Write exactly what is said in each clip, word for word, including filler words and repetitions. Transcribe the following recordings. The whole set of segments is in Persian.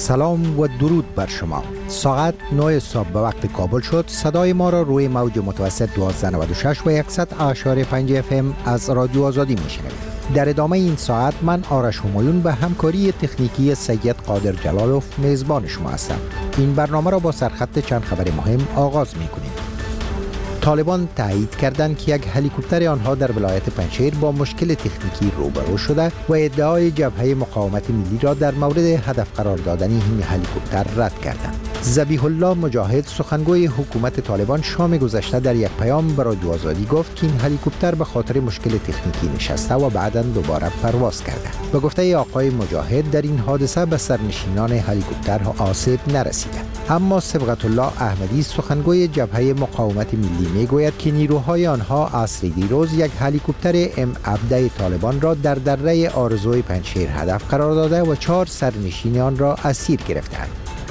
سلام و درود بر شما. ساعت نه صبح به وقت کابل شد. صدای ما را روی موج متوسط دویست و نود و شش و صد اشاری پنج اف ام از رادیو آزادی میشنوید. در ادامه این ساعت من آرش همایون به همکاری تکنیکی سید قادر جلالوف میزبان شما هستم. این برنامه را با سرخط چند خبر مهم آغاز میکنیم. طالبان تایید کردند که یک هلیکوپتر آنها در ولایت پنجشیر با مشکل تکنیکی روبرو شده و ادعای جبهه مقاومت ملی را در مورد هدف قرار دادن این هلیکوپتر رد کردند. ذبیح الله مجاهد سخنگوی حکومت طالبان شام گذشته در یک پیام به رادیو آزادی گفت که این هلیکوپتر به خاطر مشکل تکنیکی نشسته و بعداً دوباره پرواز کرده. به گفته آقای مجاهد در این حادثه به سرنشینان هلیکوپتر آسیب نرسیده. اما صبغت الله احمدی سخنگوی جبهه مقاومت ملی میگوید که نیروهای آنها عصر دیروز یک هلیکوپتر ام هفده طالبان را در دره آرزوی پنجشیر هدف قرار داده و چهار سرنشین آن را اسیر گرفتند.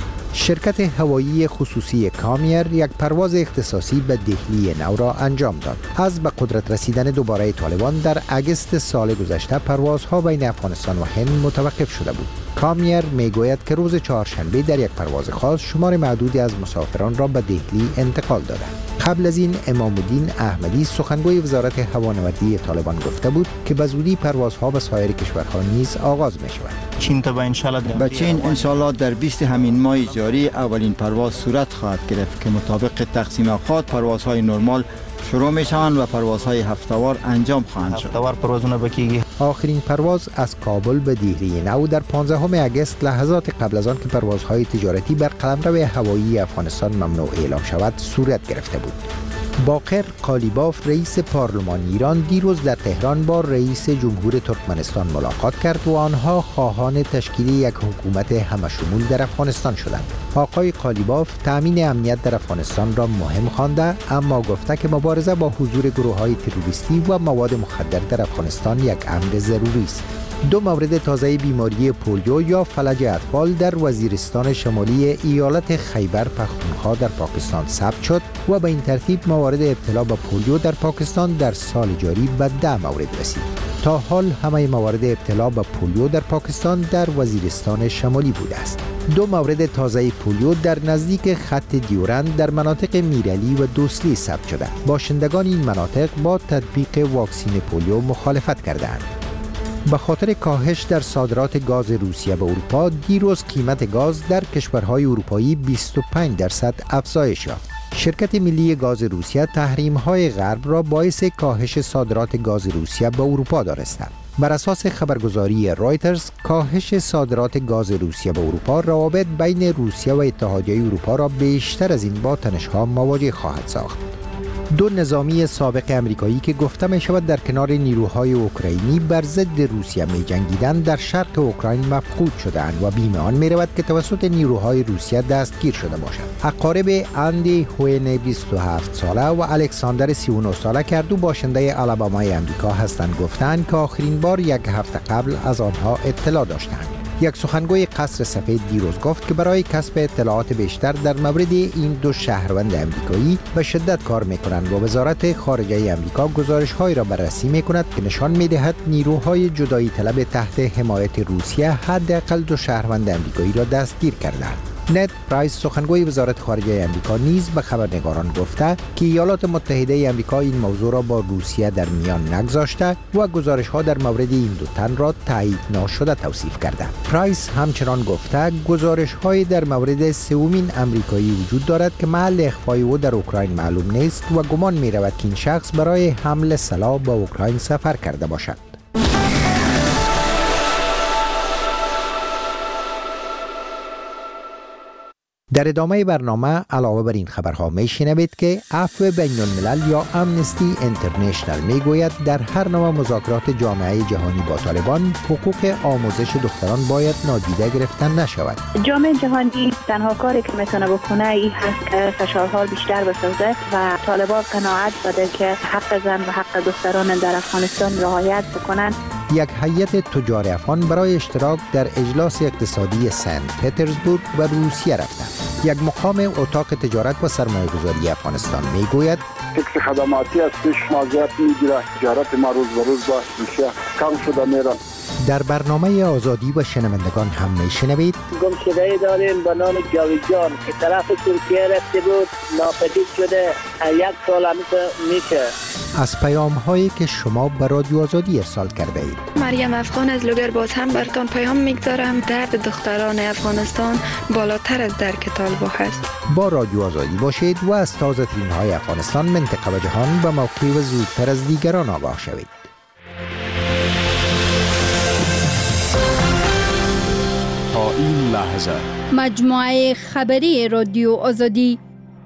شرکت هوایی خصوصی کامیر یک پرواز اختصاصی به دهلی نو را انجام داد. از به قدرت رسیدن دوباره طالبان در اگست سال گذشته پروازها بین افغانستان و هند متوقف شده بود. کامیر میگوید که روز چهارشنبه در یک پرواز خاص شمار معدودی از مسافران را به دهلی انتقال داده. قبل از این امام الدین احمدی سخنگوی وزارت هوانوردی طالبان گفته بود که به زودی پروازها به سایر کشورها نیز آغاز می شود. چین تا به انشالله به چین انشالله در بیست همین ماه جاری اولین پرواز صورت خواهد گرفت که مطابق تقسیم اوقات پروازهای نرمال شروع می شوند و پروازهای هفته‌وار انجام خواهند شد. هفته‌وار پروازونه بکیږي. آخرین پرواز از کابل به دهلی نو در پانزدهم اگست لحظات قبل از آن که پروازهای تجارتی بر قلمرو هوایی افغانستان ممنوع اعلام شود صورت گرفته بود. باقر قالیباف رئیس پارلمان ایران دیروز در تهران با رئیس جمهور ترکمنستان ملاقات کرد و آنها خواهان تشکیل یک حکومت همشمول در افغانستان شدند. آقای قالیباف تامین امنیت در افغانستان را مهم خوانده، اما گفته که مبارزه با حضور گروه‌های تروریستی و مواد مخدر در افغانستان یک امر ضروری است. دو مورد تازه بیماری پولیو یا فلج اطفال در وزیرستان شمالی ایالت خیبر پختونخوا در پاکستان ثبت شد و به این ترتیب موارد ابتلا به پولیو در پاکستان در سال جاری به ده مورد رسید. تا حال همه موارد ابتلا به پولیو در پاکستان در وزیرستان شمالی بوده است. دو مورد تازه پولیو در نزدیک خط دیورند در مناطق میرعلی و دوسلی ثبت شده. باشندگان این مناطق با تطبیق واکسین پولیو مخالفت کردند. به خاطر کاهش در صادرات گاز روسیه به اروپا دیروز قیمت گاز در کشورهای اروپایی بیست و پنج درصد افزایش یافت. شرکت ملی گاز روسیه تحریم‌های غرب را باعث کاهش صادرات گاز روسیه به اروپا دانسته. بر اساس خبرگزاری رایترز کاهش صادرات گاز روسیه به اروپا روابط بین روسیه و اتحادیه اروپا را بیشتر از این با تنش‌ها مواجه خواهد ساخت. دو نظامی سابق امریکایی که گفته می شود در کنار نیروهای اوکراینی بر ضد روسیه می جنگیدند در شرق اوکراین مفقود شدند و بیم آن می رود که توسط نیروهای روسیه دستگیر شده باشند. اقارب اندی هوین بیست و هفت ساله و الکساندر سی و نه ساله که دو باشنده آلابامای امریکا هستند گفتند که آخرین بار یک هفته قبل از آنها اطلاع داشتند. یک سخنگوی قصر سفید دیروز گفت که برای کسب اطلاعات بیشتر در مورد این دو شهروند امریکایی به شدت کار می‌کنند و وزارت خارجه امریکا گزارش‌هایی را بررسی می‌کند که نشان می‌دهد نیروهای جدایی طلب تحت حمایت روسیه حداقل دو شهروند امریکایی را دستگیر کردند. نت پرایس سخنگوی وزارت خارجه آمریکا نیز به خبرنگاران گفته که ایالات متحده آمریکا این موضوع را با روسیه در میان نگذاشته و گزارش‌ها در مورد این دو تن را تایید ناشده توصیف کرده. پرایس همچنان گفته گزارش‌های در مورد سومین آمریکایی وجود دارد که محل اخفای او در اوکراین معلوم نیست و گمان می‌رود که این شخص برای حمل سلاح به اوکراین سفر کرده باشد. در ادامه برنامه علاوه بر این خبرها میشنوید که عفو بین الملل یا امنستی اینترنشنال میگوید در هر نوع مذاکرات جامعه جهانی با طالبان حقوق آموزش دختران باید نادیده گرفته نشود. جامعه جهانی تنها کاری که میتونه بکنه این هست که فشارها بیشتر بسازه و طالبان قناعت بده که حق زن و حق دختران در افغانستان رعایت بکنن. یک هیئت تجار افغان برای اشتراک در اجلاس اقتصادی سنت پترزبورگ و روسیه رفتند. یک مقام اتاق تجارت و سرمایه‌گذاری افغانستان میگوید فکر خدماتی است پیش مازیت میگیره، تجارت ما روز به روز با روسیه کم شده میره. در برنامه آزادی و شنوندگان هم میشنوید گمشده داریم به نام جاوید جان که طرف ترکیه رفته بود، ناپدید شده، یک سال همیشه میشه. از پیام هایی که شما به رادیو آزادی ارسال کرده اید. مریم افغان از لوگر باز هم برتان پیام میگذارم. درد دختران افغانستان بالاتر از درک طالبان است. با رادیو آزادی باشید و از تازه ترین های افغانستان، منطقه و جهان به موقع و زودتر از دیگران آگاه شوید. تا این لحظه مجموعه خبری رادیو آزادی.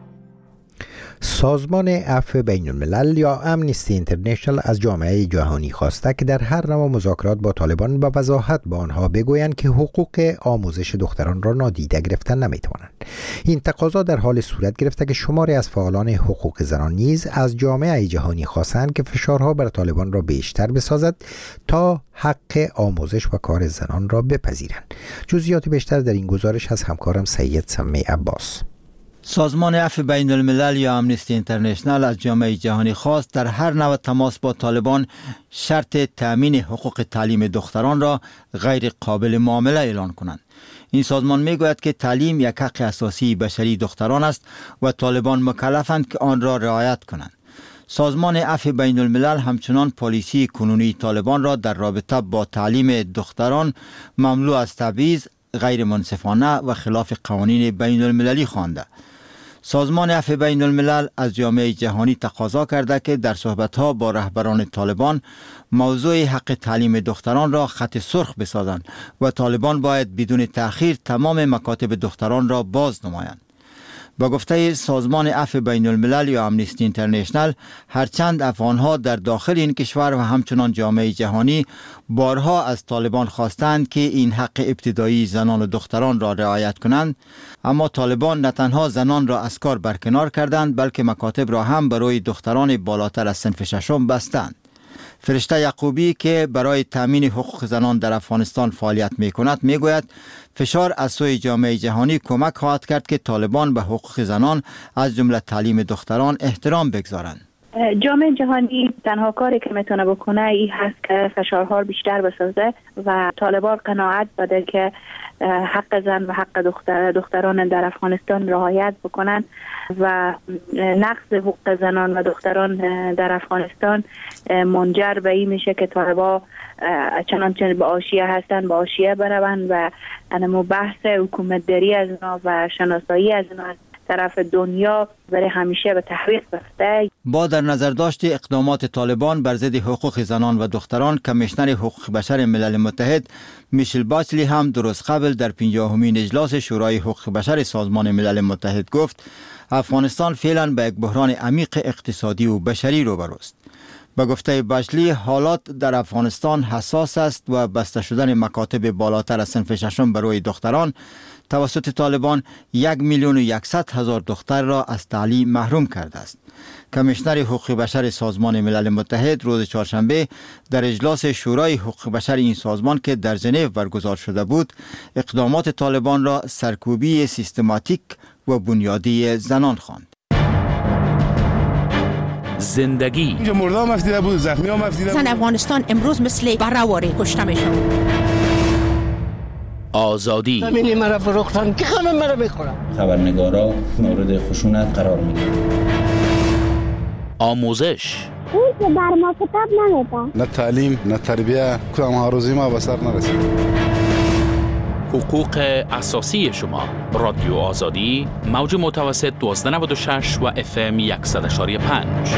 سازمان عفو بین الملل یا امنیستی اینترنشنال از جامعه جهانی خواسته که در هر نوع مذاکرات با طالبان به وضاحت با آنها بگویند که حقوق آموزش دختران را نادیده گرفتن نمیتوانند. این تقاضا در حال صورت گرفته که شماری از فعالان حقوق زنان نیز از جامعه جهانی خواستند که فشارها بر طالبان را بیشتر بسازد تا حق آموزش و کار زنان را بپذیرند. جزئیات بیشتر در این گزارش از همکارم سید سمی عباس. سازمان عفو بین الملل یا امنیستی اینترنشنال از جامعه جهانی خواست در هر نوع تماس با طالبان شرط تأمین حقوق تعلیم دختران را غیر قابل معامله اعلان کنند. این سازمان میگوید که تعلیم یک حق اساسی بشری دختران است و طالبان مکلفند که آن را رعایت کنند. سازمان عفو بین الملل همچنان پالیسی کنونی طالبان را در رابطه با تعلیم دختران مملو از تبعیض، غیر منصفانه و خلاف قوانین بین المللی خوانده. سازمان عفو بین الملل از جامعه جهانی تقاضا کرده که در صحبت‌ها با رهبران طالبان موضوع حق تعلیم دختران را خط سرخ بسازند و طالبان باید بدون تأخیر تمام مکاتب دختران را باز نمایند. با گفته سازمان عفو بین الملل یا امنیستی اینترنشنال، هرچند افغانها در داخل این کشور و همچنان جامعه جهانی بارها از طالبان خواستند که این حق ابتدایی زنان و دختران را رعایت کنند، اما طالبان نه تنها زنان را از کار برکنار کردند بلکه مکاتب را هم برای دختران بالاتر از صنف ششم بستند. فرشته یعقوبی که برای تامین حقوق زنان در افغانستان فعالیت می کند می گوید فشار از سوی جامعه جهانی کمک خواهد کرد که طالبان به حقوق زنان از جمله تعلیم دختران احترام بگذارند. جامعه جهانی تنها کاری که میتونه بکنه این هست که فشارها بیشتر بسازه و طالبان قناعت بده که حق زن و حق دختر دختران در افغانستان رعایت بکنن و نقض حقوق زنان و دختران در افغانستان منجر به این میشه که طالبان چنانچه به حاشیه هستن به حاشیه بروند و انمو بحث حکومتداری از اونا و شناسایی از اونا طرف دنیا برای همیشه به تحریف رفته. با در نظر داشت اقدامات طالبان بر ضد حقوق زنان و دختران، کمیشنر حقوق بشر ملل متحد میشل باچلی هم درست قبل در پنجاهمین اجلاس شورای حقوق بشر سازمان ملل متحد گفت افغانستان فعلا به یک بحران عمیق اقتصادی و بشری روبروست. به گفته باچلی حالات در افغانستان حساس است و بسته شدن مکاتب بالاتر از صنف ششم برای دختران توسط طالبان یک میلیون و یکصد هزار دختر را از تعلیم محروم کرده است. کمیشنر حقوق بشر سازمان ملل متحد روز چهارشنبه در اجلاس شورای حقوق بشر این سازمان که در ژنو برگزار شده بود، اقدامات طالبان را سرکوبی سیستماتیک و بنیادی زنان خواند. زندگی اینجا مرده هم افتیده بود، زخمی هم افتیده بود. زن افغانستان امروز مثل برهواری کشته میشن. آزادی زمینی مرا فروختن که همه مرا بخورم. خبرنگارا مورد خشونت قرار میگیرن. آموزش اون که بر ما کتاب نمیدن. نه تعلیم نه تربیه، کدام ها روزی ما به سر نرسید. حقوق اساسی شما. رادیو آزادی، موج متوسط دوازده نود و شش و اف ام صد و پنج.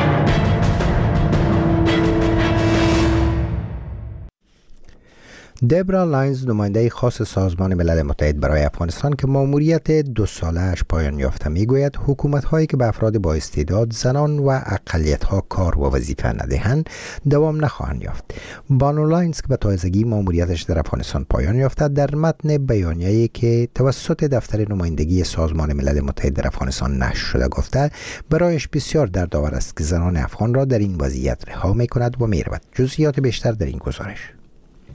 دبرا لاینز، نماینده خاص سازمان ملل متحد برای افغانستان که ماموریت دو ساله‌اش پایان یافته، میگوید حکومت‌هایی که به افراد با استعداد، زنان و اقلیت‌ها کار و وظیفه ندهند دوام نخواهند یافت. بانو لاینز که به تازگی ماموریتش در افغانستان پایان یافته، در متن بیانیه‌ای که توسط دفتر نمایندگی سازمان ملل متحد در افغانستان نشر شده گفته برایش بسیار دردآور است که زنان افغان را در این وضعیت رها می‌کند و می‌رود. جزئیات بیشتر در این گزارش.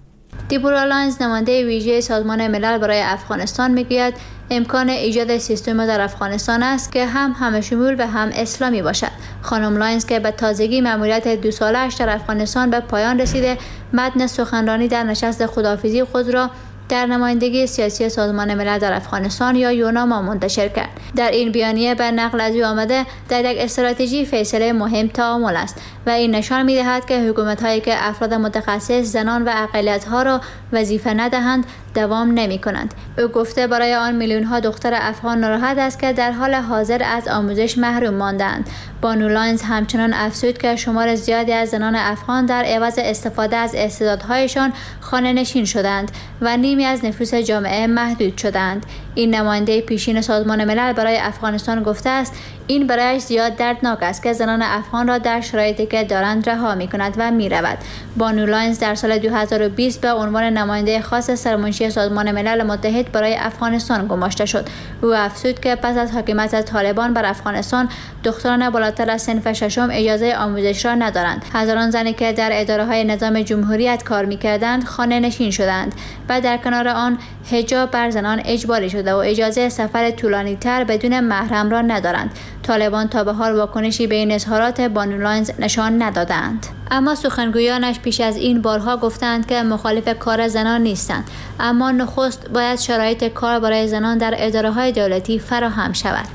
دیبورا لاینز نماینده ویژه سازمان ملل برای افغانستان میگوید امکان ایجاد سیستم در افغانستان است که هم همه‌شمول و هم اسلامی باشد. خانم لاینز که به تازگی مأموریت دو ساله‌اش در افغانستان به پایان رسیده، متن سخنرانی در نشست خداحافظی خود را در نمایندگی سیاسی سازمان ملل در افغانستان یا یوناما منتشر کرد. در این بیانیه به نقل از او آمده در یک استراتژی فیصله مهم تعامل است و این نشان می‌دهد که حکومت‌هایی که افراد متخصص، زنان و اقلیت‌ها را وظیفه ندهند دوام نمی‌کنند. او گفته برای آن میلیون‌ها دختر افغان ناراحت است که در حال حاضر از آموزش محروم ماندند. بانو لاینز همچنان افزود که شمار زیادی از زنان افغان در عوض استفاده از استعدادهایشان خانه‌نشین شدند و نیمی از نفوس جامعه محدود شدند. این نماینده پیشین سازمان ملل برای افغانستان گفته است این برایش زیاد دردناک است که زنان افغان را در شرایطی که دارند رها می‌کند و می‌رود. بانو لاینز در سال دو هزار و بیست به عنوان نماینده خاص سرمنشی سازمان ملل متحد برای افغانستان گماشته شد. او افزود که پس از حاکمیت طالبان بر افغانستان دختران بالاتر از صنف ششم اجازه آموزش را ندارند. هزاران زنی که در اداره‌های نظام جمهوریت کار می‌کردند خانه نشین شدند و در کنار آن حجاب بر زنان اجباری شده و اجازه سفر طولانی‌تر بدون محرم را ندارند. طالبان تا به حال واکنشی به این اظهارات بانو لاینز نشان ندادند. اما سخنگویانش پیش از این بارها گفتند که مخالف کار زنان نیستند، اما نخست باید شرایط کار برای زنان در اداره‌های دولتی فراهم شود.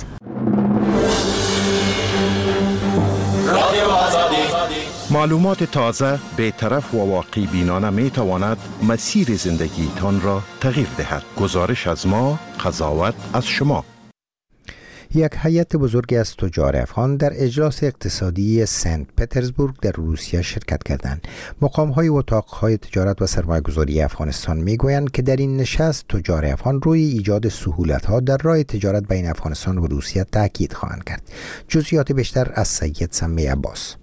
معلومات تازه، بی‌طرف و واقع بینانه می تواند مسیر زندگیتان را تغییر دهد. گزارش از ما، قضاوت از شما. یک هیئت بزرگی از تجار افغان در اجلاس اقتصادی سنت پترزبورگ در روسیه شرکت کردند. مقام‌های و اتاق‌های تجارت و سرمایه‌گذاری افغانستان می‌گویند که در این نشست تجار افغان روی ایجاد سهولت‌ها در راه تجارت بین افغانستان و روسیه تاکید خواهند کرد. جزئیات بیشتر از سید سمی عباس.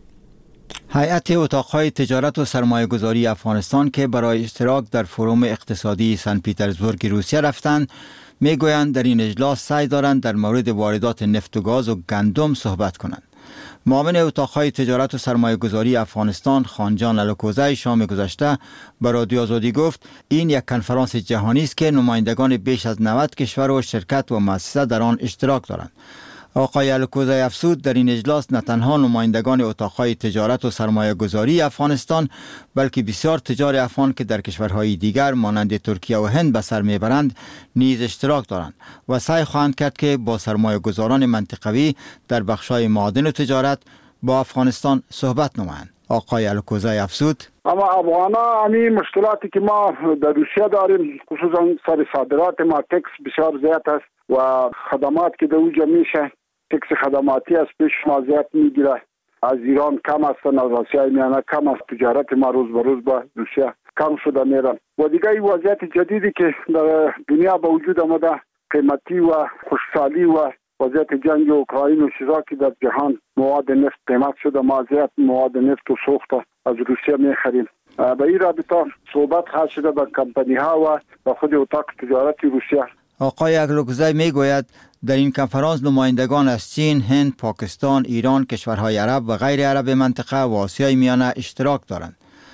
هیئت اتاق‌های تجارت و سرمایه‌گذاری افغانستان که برای اشتراک در فروم اقتصادی سن پترزبورگ روسیه رفتند، میگویند در این اجلاس سعی دارند در مورد واردات نفت و گاز و گندم صحبت کنند. معاون اتاق‌های تجارت و سرمایه‌گذاری افغانستان خانجان الکوزی شام گذشته به رادیو آزادی گفت این یک کنفرانس جهانی است که نمایندگان بیش از نود کشور و شرکت و مؤسسه در آن اشتراک دارند. آقای الکوزی افزود در این اجلاس نه تنها نمایندگان اتاق‌های تجارت و سرمایه‌گذاری افغانستان بلکه بسیار تجار افغان که در کشورهای دیگر مانند ترکیه و هند به سر میبرند نیز اشتراک دارند و سعی خواهند کرد که با سرمایه‌گذاران منطقوی در بخش‌های معادن و تجارت با افغانستان صحبت نمایند. آقای الکوزی افزود اما افغانا همین مشکلاتی که ما در روسیه داریم، خصوصا سر صادرات ما تکس بسیار زیاد است و خدمات که در اونجا میشه تکس خدماتی از پیش ما زیاد میگیره. از ایران کم است، از آسیای میانه کم است. تجارت ما روز به روز با روسیه کم شده میره و دیگه این وضعیت جدیدی که در دنیا به وجود آمده، قیمتی و خوشحالی و وضعیت جنگ اوکراین و چیزا که در جهان مواد نفت قیمت شده، ما زیاد مواد نفت و سوخت از روسیه میخریم. به این رابطه صحبت خواهد شده با کمپانی ها و با خود اتاق تجارتی روسیه. آقای الکوزی میگوید در این کنفرانس نمایندگان از چین، هند، پاکستان، ایران، کشورهای عرب و غیر عرب منطقه و آسیای میانه اشتراک دارند.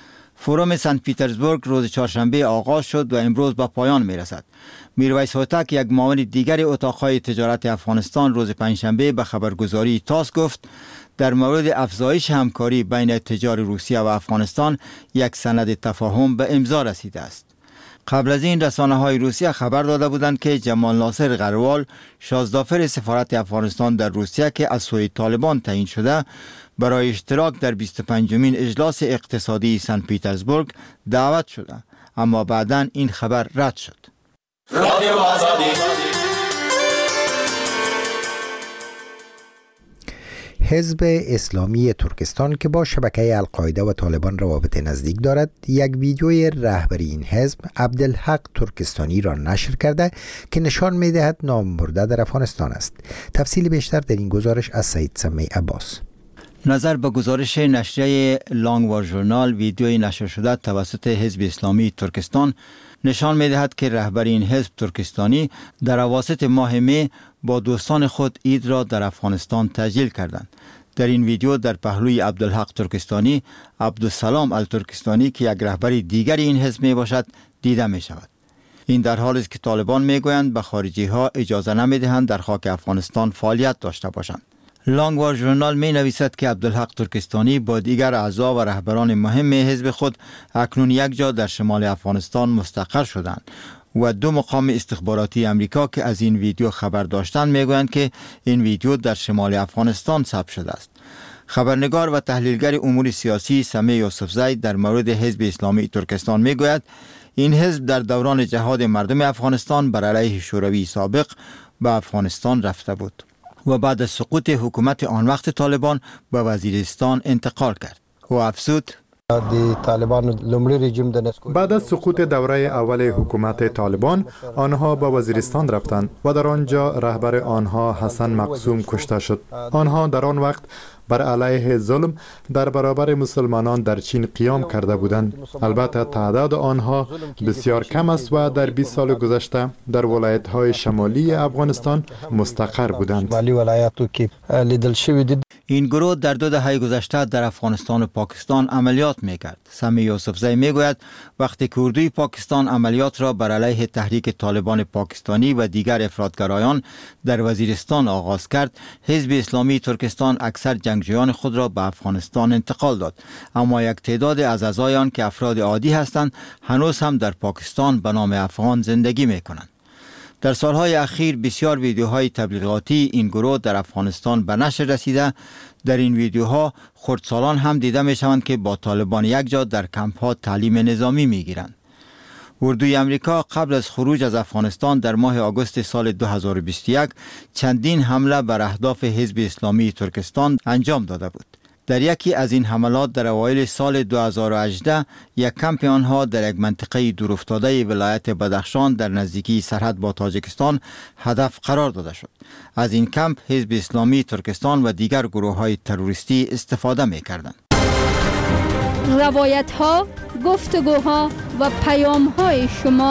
فروم سنت پترزبورگ روز چهارشنبه آغاز شد و امروز به پایان می رسد. میرویس هوتک یک معاون دیگر اتاق‌های تجارت افغانستان روز پنجشنبه به خبرگزاری تاس گفت در مورد افزایش همکاری بین تجار روسیه و افغانستان یک سند تفاهم به امضا رسیده است. قبل از این رسانه‌های روسیه خبر داده بودند که جمال ناصر غروال، شازدافر سفارت افغانستان در روسیه که از سوی طالبان تعیین شده، برای اشتراک در بیست و پنجمین اجلاس اقتصادی سن پترزبورگ دعوت شده، اما بعداً این خبر رد شد. رادیو آزادی. حزب اسلامی ترکستان که با شبکه القاعده و طالبان روابط نزدیک دارد، یک ویدیوی رهبری این حزب عبدالحق ترکستانی را نشر کرده که نشان می‌دهد نامبرده در افغانستان است. تفصیل بیشتر در این گزارش از سید سمی عباس. نظر به گزارش نشریه لانگوار ژورنال، ویدیوی نشر شده توسط حزب اسلامی ترکستان نشان می‌دهد که رهبر این حزب ترکستانی در اواسط ماه می با دوستان خود عید را در افغانستان تجلیل کردند. در این ویدیو در پهلوی عبدالحق ترکستانی، عبدالسلام الترکستانی که یک رهبر دیگر این حزب می باشد دیده می شود. این در حالی است که طالبان می گویند به خارجی ها اجازه نمی دهند در خاک افغانستان فعالیت داشته باشند. لانگوار ژورنال می نویسد که عبدالحق ترکستانی با دیگر اعضا و رهبران مهم حزب خود اکنون یک جا در شمال افغانستان مستقر شدند و دو مقام استخباراتی امریکا که از این ویدیو خبر داشتند می گویند که این ویدیو در شمال افغانستان ثبت شده است. خبرنگار و تحلیلگر امور سیاسی سمیع یوسفزی در مورد حزب اسلامی ترکستان می گوید این حزب در دوران جهاد مردم افغانستان بر علیه شوروی سابق به افغانستان رفته بود و بعد از سقوط حکومت آن وقت طالبان به وزیرستان انتقال کرد. و افزود بعد از سقوط دوره اول حکومت طالبان آنها به وزیرستان رفتند و در آنجا رهبر آنها حسن مقسوم کشته شد. آنها در آن وقت بر علیه ظلم در برابر مسلمانان در چین قیام کرده بودند. البته تعداد آنها بسیار کم است و در بیست سال گذشته در ولایت‌های شمالی افغانستان مستقر بودند. این گروه در دو دهه گذشته در افغانستان و پاکستان عملیات می‌کرد. سمیع یوسفزی می‌گوید وقتی که اردوی پاکستان عملیات را بر علیه تحریک طالبان پاکستانی و دیگر افراطگرایان در وزیرستان آغاز کرد، حزب اسلامی ترکستان اکثر جنگجویان خود را به افغانستان انتقال داد، اما یک تعداد از اعضای آن که افراد عادی هستند هنوز هم در پاکستان به نام افغان زندگی می‌کنند. در سالهای اخیر بسیار ویدیوهای تبلیغاتی این گروه در افغانستان به نشر رسیده. در این ویدیوها خردسالان هم دیده می شوند که با طالبان یک جا در کمپ ها تعلیم نظامی می گیرند. اردوی امریکا قبل از خروج از افغانستان در ماه آگوست سال دو هزار و بیست و یک چندین حمله بر اهداف حزب اسلامی ترکستان انجام داده بود. در یکی از این حملات در اوایل سال دو هزار و هجده یک کمپ آنها در یک منطقه دورافتاده ولایت بدخشان در نزدیکی سرحد با تاجیکستان هدف قرار داده شد. از این کمپ حزب اسلامی ترکستان و دیگر گروه‌های تروریستی استفاده می‌کردند. روایت‌ها، گفتگوها و پیام‌های شما.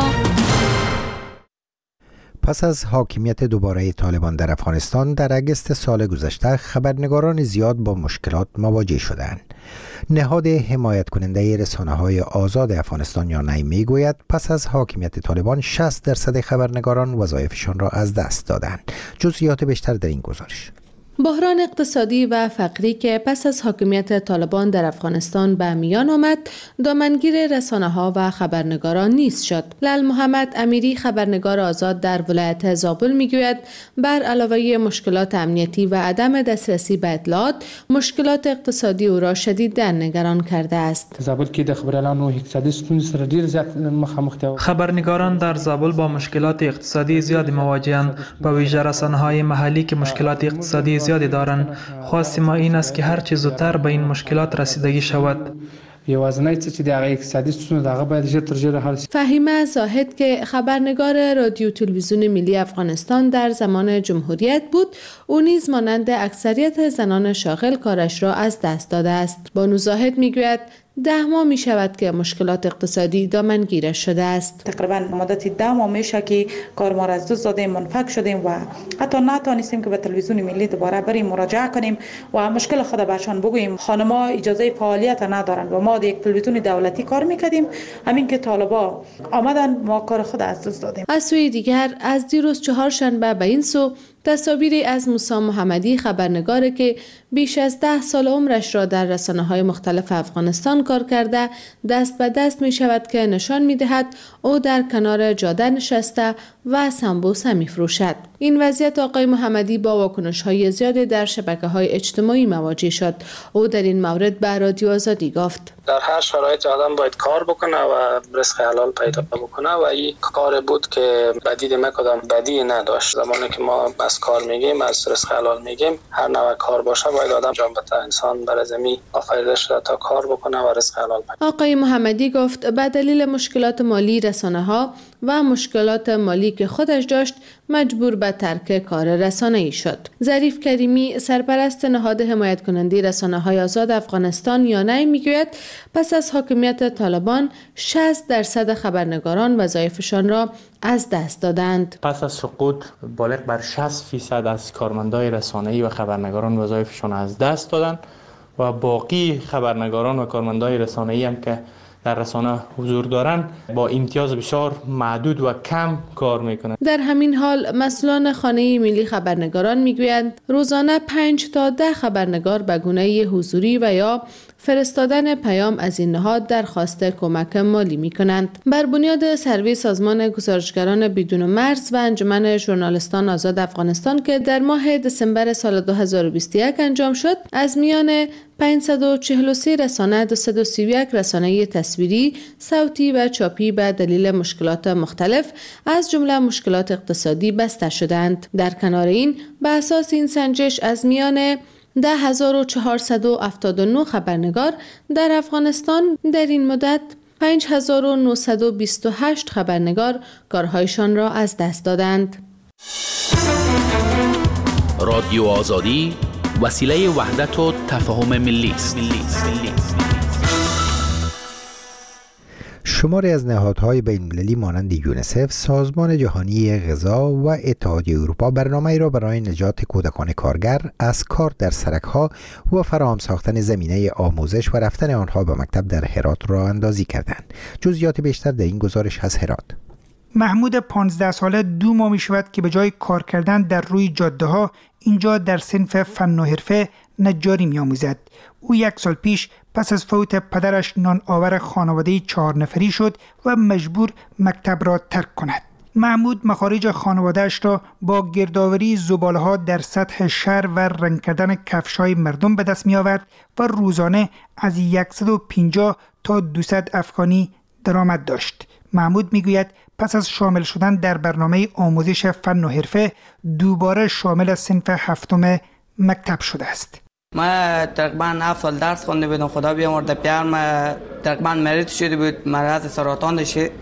پس از حاکمیت دوباره طالبان در افغانستان در اگست سال گذشته خبرنگاران زیاد با مشکلات مواجه شدند. نهاد حمایت کننده رسانه‌های آزاد افغانستان یا نی میگوید پس از حاکمیت طالبان شصت درصد خبرنگاران وظایفشان را از دست دادند. جزئیات بیشتر در این گزارش. بحران اقتصادی و فقری که پس از حاکمیت طالبان در افغانستان به میان آمد، دامنگیر رسانه‌ها و خبرنگاران نیز شد. لال محمد امیری خبرنگار آزاد در ولایت زابل میگوید بر علاوه مشکلات امنیتی و عدم دسترسی به اطلاعات، مشکلات اقتصادی او را شدیداً نگران کرده است. زابل کې د خبريالانو اقتصادي ستونزې سره ډیر زیات مخامخ دي. خبرنگاران در زابل با مشکلات اقتصادی زیاد مواجهند، با ویژه رسانه‌های محلی که مشکلات اقتصادی زیادی دارند. خواست ما این است که هر چه زودتر به این مشکلات رسیدگی شود. یوازنی چیزی که اقتصادی ستون دغه باید ژر تر ژره حل شي. فهیمه زاهد که خبرنگار رادیو تلویزیون ملی افغانستان در زمان جمهوریت بود، او نیز مانند اکثریت زنان شاغل کارش را از دست داده است. بانو زاهد میگوید ده ماه می شود که مشکلات اقتصادی دامنگیرش شده است. تقریبا مدت ده ماه میشه که کار ما را از دست دادیم، منفک شدیم و حتی نتونستیم که به تلویزیون ملی دوباره بریم مراجعه کنیم و مشکل خود بهشان بگوییم. خانم‌ها اجازه فعالیت ندارند و ما در یک تلویزیون دولتی کار میکردیم، همین که طالبا آمدن ما کار خود از دست دادیم. از سوی دیگر از دیروز چهارشنبه به این سو تصاویری از موسی محمدی خبرنگاری که بیش از ده سال عمرش را در رسانه‌های مختلف افغانستان کار کرده دست به دست می شود که نشان می دهد او در کنار جاده نشسته و سمبوسه می فروشد. این وضعیت آقای محمدی با واکنش‌های زیادی در شبکه‌های اجتماعی مواجه شد. او در این مورد به رادیو آزادی گفت: در هر شرایط آدم باید کار بکنه و رزق حلال پیدا بکنه و این کار بود که بدید ما کدام بدی نداشت. زمانی که ما از کار میگیم، از رزق حلال میگیم، هر نوع کار باشه باید آدم جان بده. انسان بر زمین آفریده شده تا کار بکنه و رزق حلال پیدا. آقای محمدی گفت به دلیل مشکلات مالی رسانه‌ها و مشکلات مالی که خودش داشت مجبور به ترک کار رسانه‌ای شد. ظریف کریمی سرپرست نهاد حمایت کننده رسانه‌های آزاد افغانستان یانه میگوید پس از حاکمیت طالبان شصت درصد خبرنگاران وظایفشان را از دست دادند. پس از سقوط بالغ بر شصت فیصد از کارمندان رسانه‌ای و خبرنگاران وظایفشان از دست دادند و باقی خبرنگاران و کارمندان رسانه‌ای هم که در رسانه حضور دارند با امتیاز بسیار معدود و کم کار میکنند. در همین حال مسئولان خانه ملی خبرنگاران میگویند روزانه پنج تا ده خبرنگار به گونه حضوری و یا فرستادن پیام از این نهاد درخواست کمک مالی میکنند. بر بنیاد سروی سازمان گزارشگران بدون مرز و انجمن ژورنالیستان آزاد افغانستان که در ماه دسامبر سال دو هزار و بیست و یک انجام شد، از میان پانصد و چهل و سه رسانه دویست و سی و یک رسانه تصویری، صوتی و چاپی به دلیل مشکلات مختلف از جمله مشکلات اقتصادی بسته شدند. در کنار این به اساس این سنجش از میان ده هزار و چهارصد و هفتاد و نه خبرنگار در افغانستان در این مدت پنج هزار و نهصد و بیست و هشت خبرنگار کارهایشان را از دست دادند. رادیو آزادی وسیله وحدت و تفاهم ملی است. شماری از نهادهای بین‌المللی مانند یونیسف، سازمان جهانی غذا و اتحادیه اروپا برنامه‌ای را برای نجات کودکان کارگر از کار در سرک‌ها و فراهم ساختن زمینه آموزش و رفتن آنها به مکتب در هرات راه اندازی کردند. جزئیات بیشتر در این گزارش از هرات. محمود پانزده ساله دو ماه می شود که به جای کار کردن در روی جاده ها اینجا در صنف فن و حرفه نجاری می آموزد. او یک سال پیش پس از فوت پدرش نان آور خانواده چهار نفری شد و مجبور مکتب را ترک کند. محمود مخارج خانوادهش را با گردآوری زباله ها در سطح شهر و رنگ کردن کفش‌های مردم به دست می آورد و روزانه از صد و پنجاه تا دویست افغانی درآمد داشت. محمود می گوید پس از شامل شدن در برنامه آموزش فن و حرفه دوباره شامل صنف هفتم مکتب شده است. ما تقریبا هفت سال درس خونده بودم، خدا بیامرده پیرم تقریبا مریض شده بود، مرض سرطان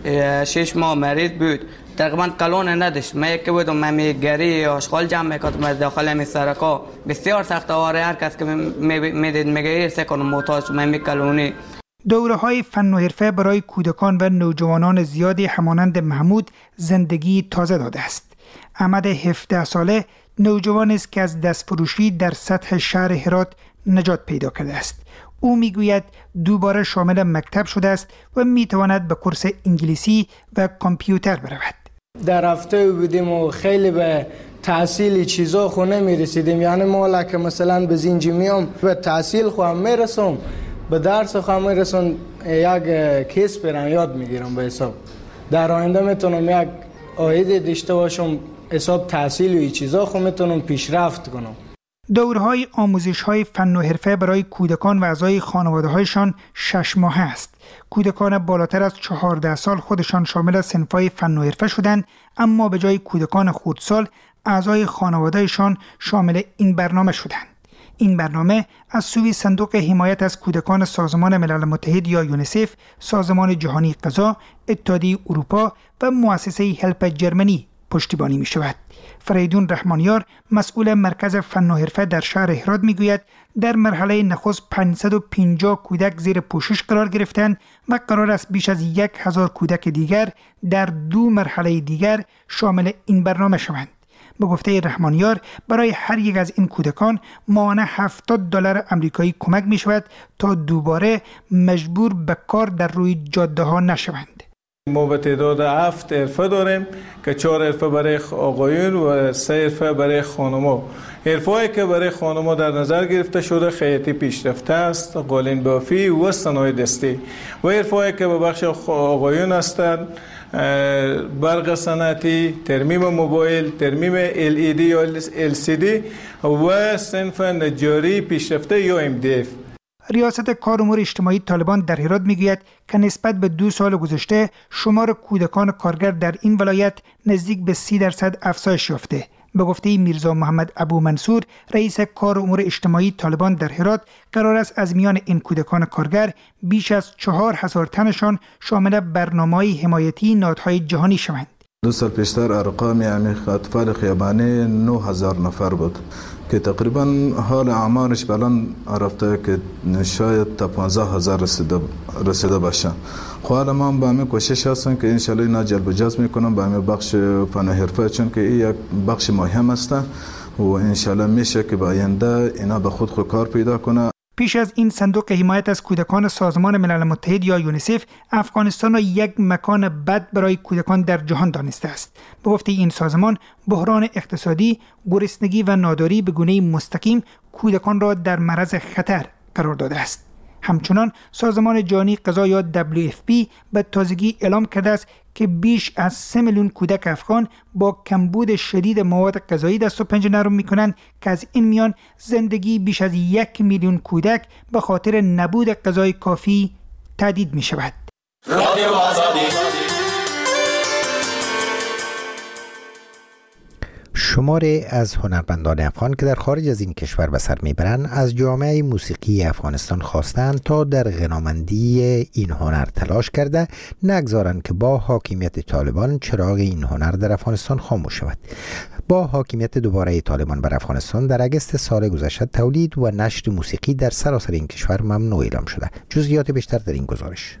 شش ماه مریض بود، تقریبا کلون نداشت. من یکی بودم من میگری آشغال جمع میکردم از داخل می سرکا، بسیار سخت آواره. هر کس که میدید میگه ایرسه کنم محتاج من می کلونی. دوره های فن و حرفه برای کودکان و نوجوانان زیادی همانند محمود زندگی تازه داده است. احمد هفده ساله نوجوان است که از دستفروشی در سطح شهر هرات نجات پیدا کرده است. او میگوید دوباره شامل مکتب شده است و میتواند به کورس انگلیسی و کامپیوتر برود. در هفته بودیم و خیلی به تحصیل چیزا خو نمیرسیدیم، یعنی ما که مثلا به زنجی میام به تحصیل خو میرسم، به درس خو میرسم، یک کیس برام یاد میگیرم به حساب. در آینده میتونم یک عاید داشته باشم، حساب تحصیل و این چیزا خو میتونم پیشرفت کنم. دورهای آموزش‌های فن و حرفه برای کودکان و اعضای خانواده‌هایشان شش ماهه است. کودکان بالاتر از چهارده سال خودشان شامل صنف‌های فن و حرفه شدند، اما به جای کودکان خردسال اعضای خانواده‌شان شامل این برنامه شدند. این برنامه از سوی صندوق حمایت از کودکان سازمان ملل متحد یا یونیسف، سازمان جهانی غذا، اتحادیه اروپا و مؤسسه هلپ جرمنی پشتیبانی می شود. فریدون رحمانیار مسئول مرکز فن و حرفه در شهر هرات می گوید در مرحله نخست پانصد و پنجاه کودک زیر پوشش قرار گرفتند و قرار است بیش از یک هزار کودک دیگر در دو مرحله دیگر شامل این برنامه شوند. به گفته رحمانیار برای هر یک از این کودکان ماهانه هفتاد دلار آمریکایی کمک می شود تا دوباره مجبور به کار در روی جاده ها نشوند. ما به تعداد هفت حرفه داریم که چهار حرفه برای آقایون و سه حرفه برای خانم‌ها. حرفه‌ای که برای خانم‌ها در نظر گرفته شده خیاطی پیشرفته است، قالین بافی و صنایع دستی. و حرفه‌ای که به بخش آقایون هستند برق صنعتی، ترمیم موبایل، ترمیم ال ای دی یا ال سی دی و صنف نجاری پیشرفته یا ام دی اف. ریاست کار امور اجتماعی طالبان در هرات میگوید که نسبت به دو سال گذشته شمار کودکان کارگر در این ولایت نزدیک به سی درصد افزایش یافته. به گفته میرزا محمد ابو منصور رئیس کار امور اجتماعی طالبان در هرات، قرار است از میان این کودکان کارگر بیش از چهار هزار تنشان شامل برنامه‌های حمایتی نهادهای جهانی شوند. دو سال پیشتر ارقام یعنی اطفال خیابانی نه هزار نفر بود که تقریبا حال اعمارش بلان رفته که شاید تا پانزده هزار رسیده, رسیده باشه. خب حالا ما با همین کوشش هستم که انشالله اینا جلب و جذب میکنم با همین بخش فن و حرفه، چون که این یک بخش مهم است و انشالله میشه که با آینده اینا به خود خود کار پیدا کنه. پیش از این صندوق حمایت از کودکان سازمان ملل متحد یا یونیسف افغانستان را یک مکان بد برای کودکان در جهان دانسته است. به گفته این سازمان دبیران اقتصادی، گرسنگی و ناداری به گونه مستقیم کودکان را در معرض خطر قرار داده است. همچنان سازمان جهانی غذا یا دبلیو اف پی به تازگی اعلام کرده است که بیش از سه میلیون کودک افغان با کمبود شدید مواد غذایی دست و پنجه نرم میکنند که از این میان زندگی بیش از یک میلیون کودک به خاطر نبود غذای کافی تهدید می شود. شماری از هنرمندان افغان که در خارج از این کشور به سر میبرند از جامعه موسیقی افغانستان خواستند تا در غنامندی این هنر تلاش کرده نگذارند که با حاکمیت طالبان چراغ این هنر در افغانستان خاموش شود. با حاکمیت دوباره طالبان بر افغانستان در اگست سال گذشته تولید و نشر موسیقی در سراسر این کشور ممنوع اعلام شده. جزئیات بیشتر در این گزارش.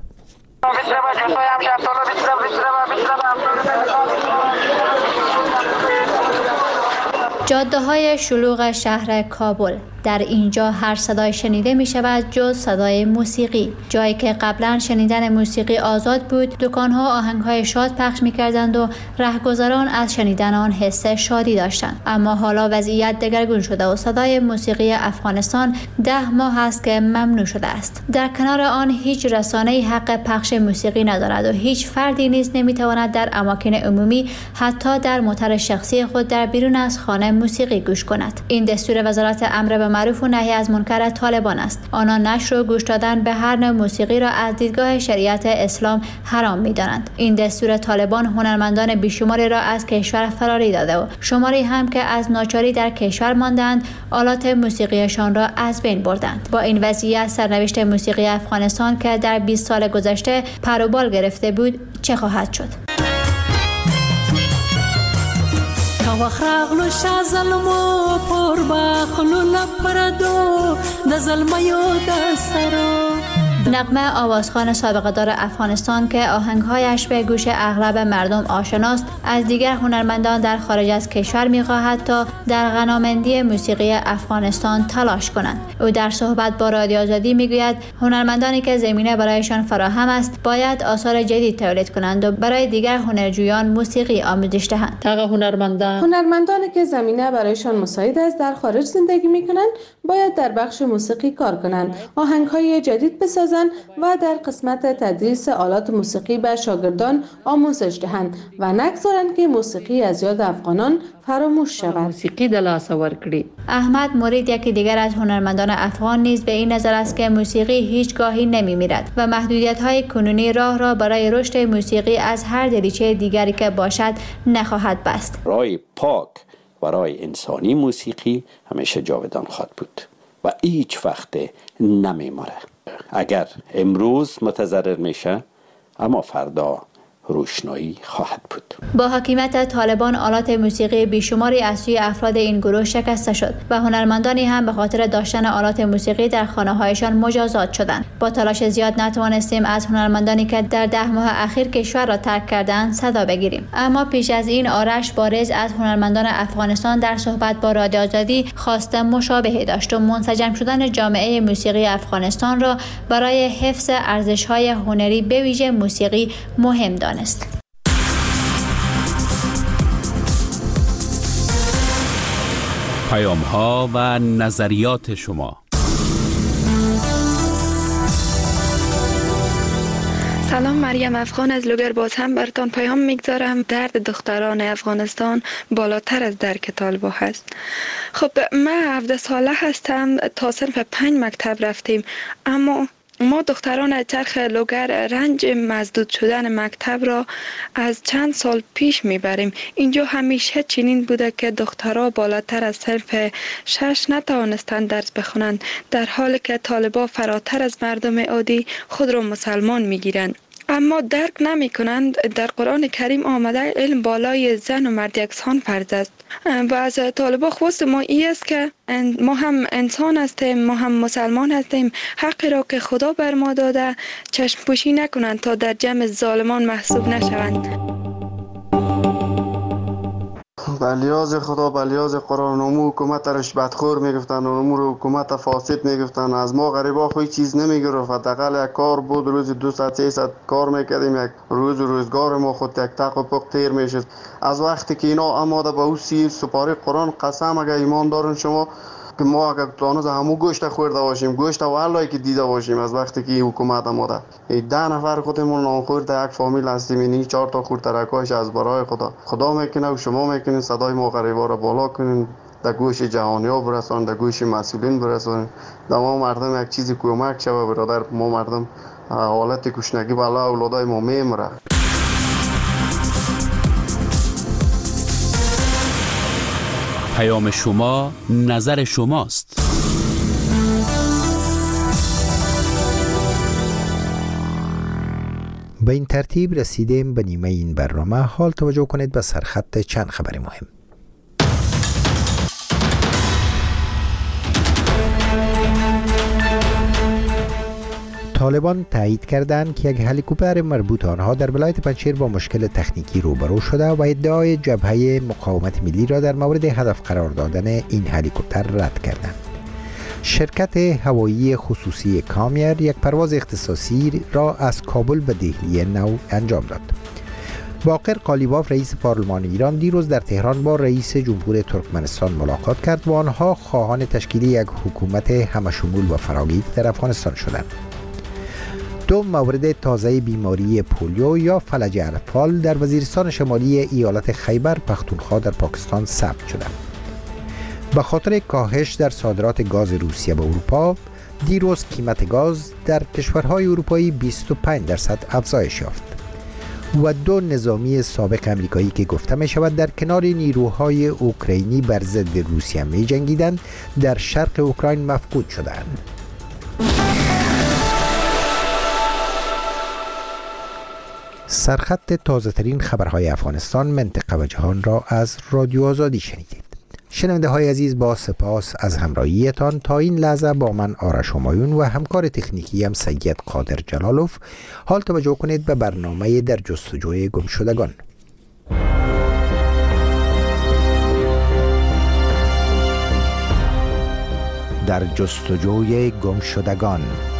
جاده های شلوغ شهر کابل، در اینجا هر صدای شنیده می شود جز صدای موسیقی. جایی که قبلا شنیدن موسیقی آزاد بود، دکان‌ها آهنگ‌های شاد پخش می‌کردند و رهگذران از شنیدن آن حس شادی داشتند. اما حالا وضعیت دگرگون شده و صدای موسیقی افغانستان ده ماه است که ممنوع شده است. در کنار آن هیچ رسانه‌ای حق پخش موسیقی ندارد و هیچ فردی نیز نمی‌تواند در اماکن عمومی حتی در موتر شخصی خود در بیرون از خانه موسیقی گوش کند. این دستور وزارت امر به معروف و نهی از منکر طالبان است. آنان نشر و گوش دادن به هر نوع موسیقی را از دیدگاه شریعت اسلام حرام می‌دانند. این دستور طالبان هنرمندان بیشماری را از کشور فراری داده و شماری هم که از ناچاری در کشور ماندند آلات موسیقیشان را از بین بردند. با این وضعیت سرنوشت موسیقی افغانستان که در بیست سال گذشته پر و بال گرفته بود چه خواهد شد؟ وخراغلو شا ظلمو پر باخلو لپردو د ظلمیو د سرو. نغمه آوازخوان سابقه دار افغانستان که آهنگهایش به گوش اغلب مردم آشناست، از دیگر هنرمندان در خارج از کشور می‌خواهد تا در غنامندی موسیقی افغانستان تلاش کنند. او در صحبت با رادیو آزادی میگوید هنرمندانی که زمینه برایشان فراهم است باید آثار جدید تولید کنند و برای دیگر هنرجویان موسیقی آموزش دهند. تا هنرمندان هنرمندانی که زمینه برایشان مساعد است در خارج زندگی می‌کنند باید در بخش موسیقی کار کنند، آهنگ‌های جدید بسازند و در قسمت تدریس آلات موسیقی به شاگردان آموزش دهند و نگذارند که موسیقی از یاد افغانان فراموش شود. موسیقی د لاس ورکړي. احمد مرید یکی دیگر از هنرمندان افغان نیز به این نظر است که موسیقی هیچگاهی نمی‌میرد و محدودیت‌های کنونی راه را برای رشد موسیقی از هر دریچه دیگری که باشد نخواهد بست. راه پاک و راه انسانی موسیقی همیشه جاودان خواهد بود و هیچ وقت نمی‌مره. اگر امروز متضرر میشه اما فردا روشنایی خواهد بود. با حاکمیت طالبان آلات موسیقی بیشماری از سوی افراد این گروه شکسته شد و هنرمندانی هم به خاطر داشتن آلات موسیقی در خانه‌هایشان مجازات شدند. با تلاش زیاد نتوانستیم از هنرمندانی که در ده ماه اخیر کشور را ترک کردند صدا بگیریم. اما پیش از این آرش بارز از هنرمندان افغانستان در صحبت با رادیو آزادی خواست مشابهی داشت و منسجم شدن جامعه موسیقی افغانستان را برای حفظ ارزش‌های هنری به ویژه موسیقی مهم دانست. پیام ها و نظریات شما. سلام، مریم افغان از لوگر. باز هم براتون پیام میگذارم. درد دختران افغانستان بالاتر از درک طالبان هست. خب من هفده ساله هستم، تا صنف پنج مکتب رفتیم، اما ما دختران از چرخ لوگر رنج مزدود شدن مکتب را از چند سال پیش میبریم. اینجا همیشه چنین بوده که دخترها بالاتر از صنف شش نتوانستند درس بخونند، در حالی که طالبان فراتر از مردم عادی خود را مسلمان میگیرند. اما درک نمی کنند در قرآن کریم آمده علم بالای زن و مرد یکسان فرض است و از طالبان خواست ما ای است که ما هم انسان هستیم، ما هم مسلمان هستیم، حقی را که خدا بر ما داده چشم پوشی نکنند تا در جمع ظالمان محسوب نشوند. بلیاز خدا، بلیاز قرآن، امو حکومت رش بدخور میگفتن، امو رو حکومت فاسد میگفتن. از ما غریبا خوی چیز نمیگرفت. حداقل یک کار بود روز دو ساعت سه ساعت کار میکردیم، یک روز روزگار ما خود یک تق و پق تیر میشد. از وقتی که اینا آماده به او سیر سپاری قرآن قسم اگر ایمان دارن شما که ما اگر تانوز همو گوشت خورده باشیم، گوشت والایی که دیده باشیم از وقتی که حکومت آماده. ده نفر خودمون نان خورده یک فامیل هستیم، اینی چهار تا خورد ترکاش از برای خدا خدا میکنه و شما میکنین صدای ما غریبا را بالا کنین، در گوش جهانی ها برسان، در گوش مسئولین برسان، در ما مردم یک چیزی کمک شوه. برادر ما مردم حالت گشنگی بالا اولادای ما میمره. پیام شما نظر شماست. به این ترتیب رسیدیم به نیمه این برنامه. حال توجه کنید به سرخط چند خبر مهم. طالبان تایید کردند که یک هلیکوپتر مربوط آنها در ولایت پنجشیر با مشکل تکنیکی روبرو شده و ادعای جبهه مقاومت ملی را در مورد هدف قرار دادن این هلیکوپتر رد کردند. شرکت هوایی خصوصی کامیر یک پرواز اختصاصی را از کابل به دهلی نو انجام داد. باقر قالیباف رئیس پارلمان ایران دیروز در تهران با رئیس جمهور ترکمنستان ملاقات کرد و آنها خواهان تشکیل یک حکومت همشمول و فراگیر در افغانستان شدند. دو مورد تازه بیماری پولیو یا فلج اطفال در وزیرستان شمالی ایالت خیبر پختونخوا در پاکستان ثبت شدند. به خاطر کاهش در صادرات گاز روسیه به اروپا، دیروز قیمت گاز در کشورهای اروپایی بیست و پنج درصد افزایش یافت و دو نظامی سابق امریکایی که گفته می شود در کنار نیروهای اوکراینی بر ضد روسیه می جنگیدند در شرق اوکراین مفقود شدند. سرخط تازه ترین خبرهای افغانستان، منطقه و جهان را از رادیو آزادی شنیدید. شنونده های عزیز، با سپاس از همراهیتان. تا این لحظه با من آرش همایون و همکار تکنیکی هم سید قادر جلالوف. حال توجه کنید به برنامه در جستجوی گمشدگان. در جستجوی گمشدگان.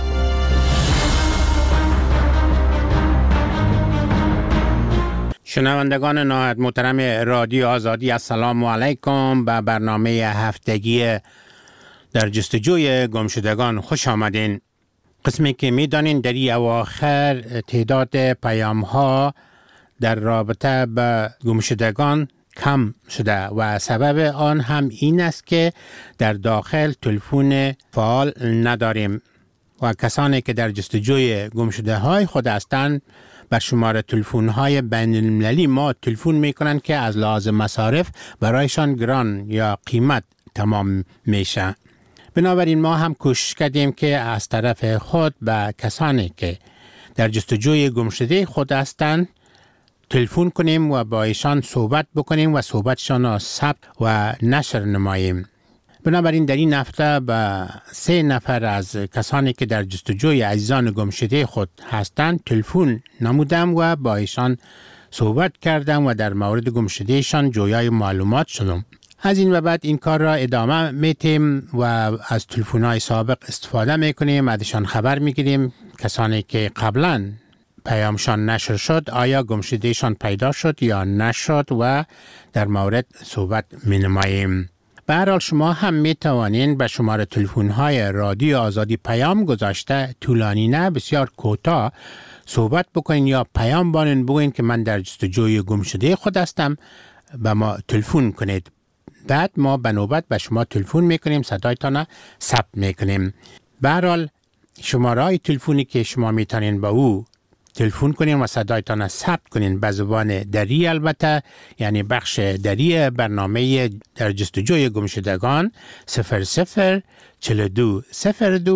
شنوندگان نهایت محترم رادیو آزادی، السلام علیکم. به برنامه هفتگی در جستجوی گمشدگان خوش آمدین. قسمی که میدانین در این اواخر تعداد پیام ها در رابطه به گمشدگان کم شده و سبب آن هم این است که در داخل تلفن فعال نداریم و کسانی که در جستجوی گمشده های خود هستند بر شماره تلفن های بین المللی ما تلفن میکنند که از لحاظ مصارف برایشان گران یا قیمت تمام میشه. بنابراین ما هم کوشش کردیم که از طرف خود به کسانی که در جستجوی گمشده خود هستند تلفن کنیم و با ایشان صحبت بکنیم و صحبتشان را ثبت و نشر نماییم. بنابراین در این هفته به سه نفر از کسانی که در جستجوی عزیزان گمشده خود هستند تلفن نمودم و با ایشان صحبت کردم و در مورد گمشدهشان جویای معلومات شدم. از این و بعد این کار را ادامه میتیم و از تلفن‌های سابق استفاده میکنیم، ازشان خبر میگیریم. کسانی که قبلا پیامشان نشر شد آیا گمشدهشان پیدا شد یا نشد و در مورد صحبت مینماییم. به هر حال شما هم می توانین به شماره تلفن های رادیو آزادی پیام گذاشته، طولانی نه، بسیار کوتاه صحبت بکنین یا پیام بانین بگوین که من در جستجوی گمشده خود هستم، به ما تلفن کنید. بعد ما به نوبت به شما تلفن میکنیم، صدایتان ثبت میکنیم. به هر حال شماره های تلفنی که شما میتونین با او تلفن کنین و صدایتان ثبت کنین به زبان دری، البته یعنی بخش دری برنامه در جستجوی گمشدگان صفر صفر چهل و دو صفر دو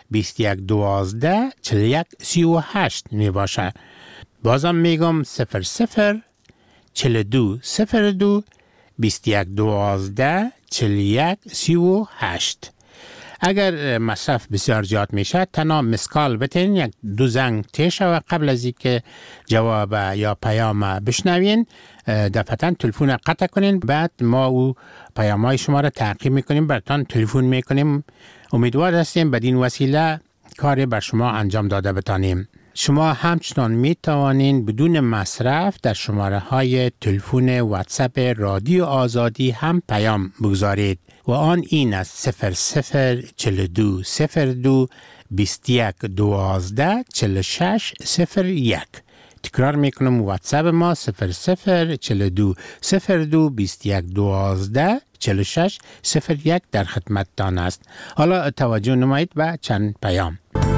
بیست و یک دوازده چهل و یک سی و هشت می باشه. بازم میگم صفر صفر چهل و دو صفر دو بیست و یک دوازده چهل و یک سی و هشت. اگر مصرف بسیار زیاد میشه تنها مسکال بتین، یک دو زنگ تیشه و قبل از اینکه جواب یا پیام بشنوین دفعتا تلفن قطع کنین، بعد ما او پیام های شما را تعقیب میکنیم، براتان تلفن میکنیم. امیدوار هستیم بدین وسیله کاری بر شما انجام داده بتانیم. شما همچنان می توانین بدون مصرف در شماره های تلفن واتساپ رادیو آزادی هم پیام بگذارید و آن این است صفر صفر چهل و دو صفر دو بیست و یک دوازده چهل و شش صفر یک. تکرار میکنم واتساپ ما صفر صفر چهل و دو صفر دو بیست و یک دوازده چهل و شش صفر یک در خدمتتان است. حالا توجه نمایید به چند پیام.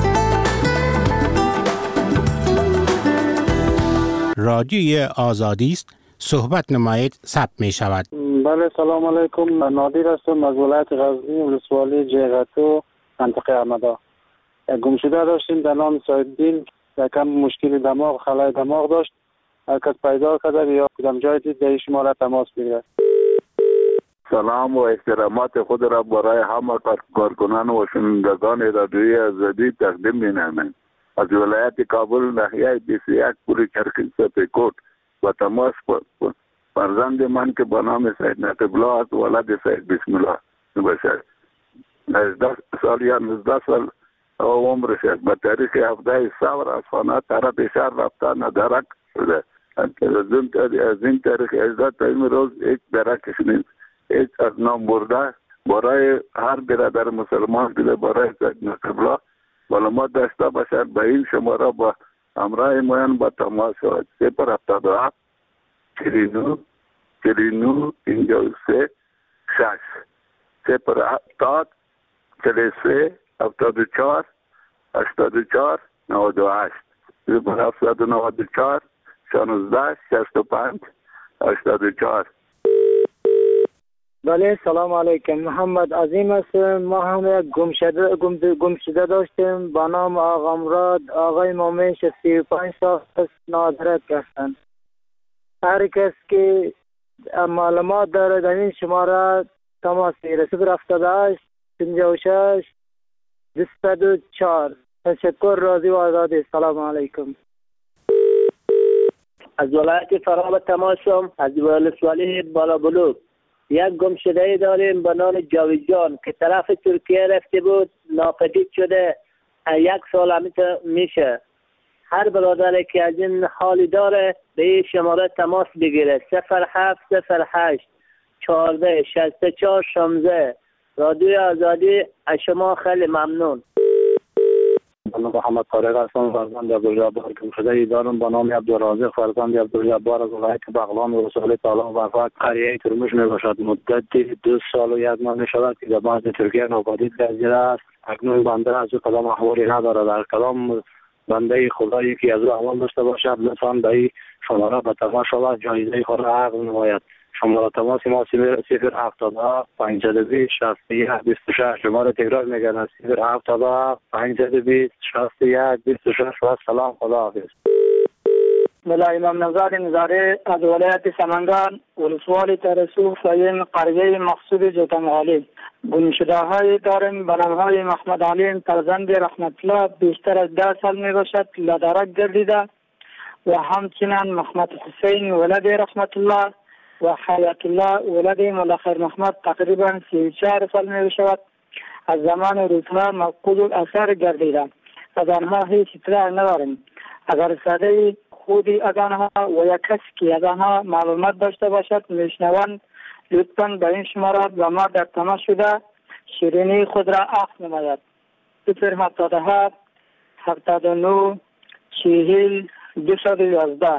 رادیوی آزادی است، صحبت نمایید ثبت می شود. بله سلام علیکم، نادر هستم از ولایت غزنی، ولسوالی جیغتو، منطقه احمدا. گمشده داشتیم در نام سایدین، یکم مشکل دماغ، خلای دماغ داشت. هر کس پیدا کرده یا کدام جای دید در شما را تماس بگیرد. سلام و احترامات خود را برای همه کارکنان و شنوندگان رادیوی آزادی تقدیم می‌نمایم. از ولایت کابل ناحیه بیست و یک پوری چرخی سپیکوٹ و تماس فرزند من که به نام سید نقیب الله است، ولد سید بسم الله باشد. هجده سال یا نوزده سال عمرش است. به تاریخ هفده سور از خانه طرف شهر رفته ندرک شده. از این تاریخ هجده تا این روز یک درکش نیست. هیچ از نام برده برای هر برادر مسلمان دیده برای سید نقیب الله معلومات داشته باشد. به این شماره با همراه مایان با تماس شود. صفر هفتاد و هفت چهل و نه چهل و نه پنجاه و سه شش صفر هفتاد چهل و سه هفتاد و چهار هشتاد و چهار نود و هشت صفر هفتصد و نود و چهار شانزده شصت و پنج هشتاد و چهار. بله سلام علیکم، محمد عظیم هستم. ما هم یک گمشده گم گمشده داشتیم با نام آقا مراد. آقای مومنش سی و پنج سال است، نادرک هستند. هر کس که معلومات داره در این شماره تماس بگیره. صفر هفتاد و هشت پنجاه و شش دویست و چهار. تشکر، راضی و آزادی. سلام علیکم. از ولایت فراب تماسم، از ولسوالی بالا بلوک. یک گمشده داریم به نام جاویدجان که طرف ترکیه رفته بود، ناپدید شده. یک سال همیشه میشه. هر برادر که از این حالی داره به این شماره تماس بگیره. صفر هفت صفر هشت چهارده شصت و چهار شانزده. رادیو آزادی از شما خیلی ممنون. من محمد طارق هستم، فرزند عبدالجبار گمشده دارم به نام عبدالرازق، فرزند عبدالجبار از ولایت بغلان و رسول تعالی و فقط قریه ترمش می باشد. مدت دو سال و یک ماه می شود که در بعض ترکیه ناپدید گردیده است. اکنون بنده از او کدام احوالی نداره. در کدام بنده خدایی که از او احوال داشته باشد لطفاً به این شماره به تماس شود، جایزه خود را عقد نماید. شماره تماس ما صفر هفتاد و هفت پانصد و بیست شصت و یک بیست و شش. شماره تکرار میگن صفر هفتاد و هفت پانصد و بیست شصت و یک بیست و شش. و سلام، خدا حافظ. بله، امام نزار نزاره از ولایت سمنگان، ولسوالی ترسو، سایم قریه مقصود جوتنغالی. گمشده های داریم به نام های محمد علیم فرزند رحمت الله، بیشتر از ده سال می باشد لدرک گردیده. و همچنین محمد حسین ولد رحمت الله و حیات الله ولد مولا خیر محمد تقریبا سی و چهار سال می شود. از زمان روزها مفقود الاثر گردیده. از آنها هیچ اطلاع نداریم. اگر صدای خودی از آنها و یک کسی که از آنها معلومات داشته باشد میشنوند، لطفاً به این شماره با ما در تماس شده شیرینی خود را عقد نماید. صفر هفتاد و هفت هفتاد و نه چهل دویست و یازده.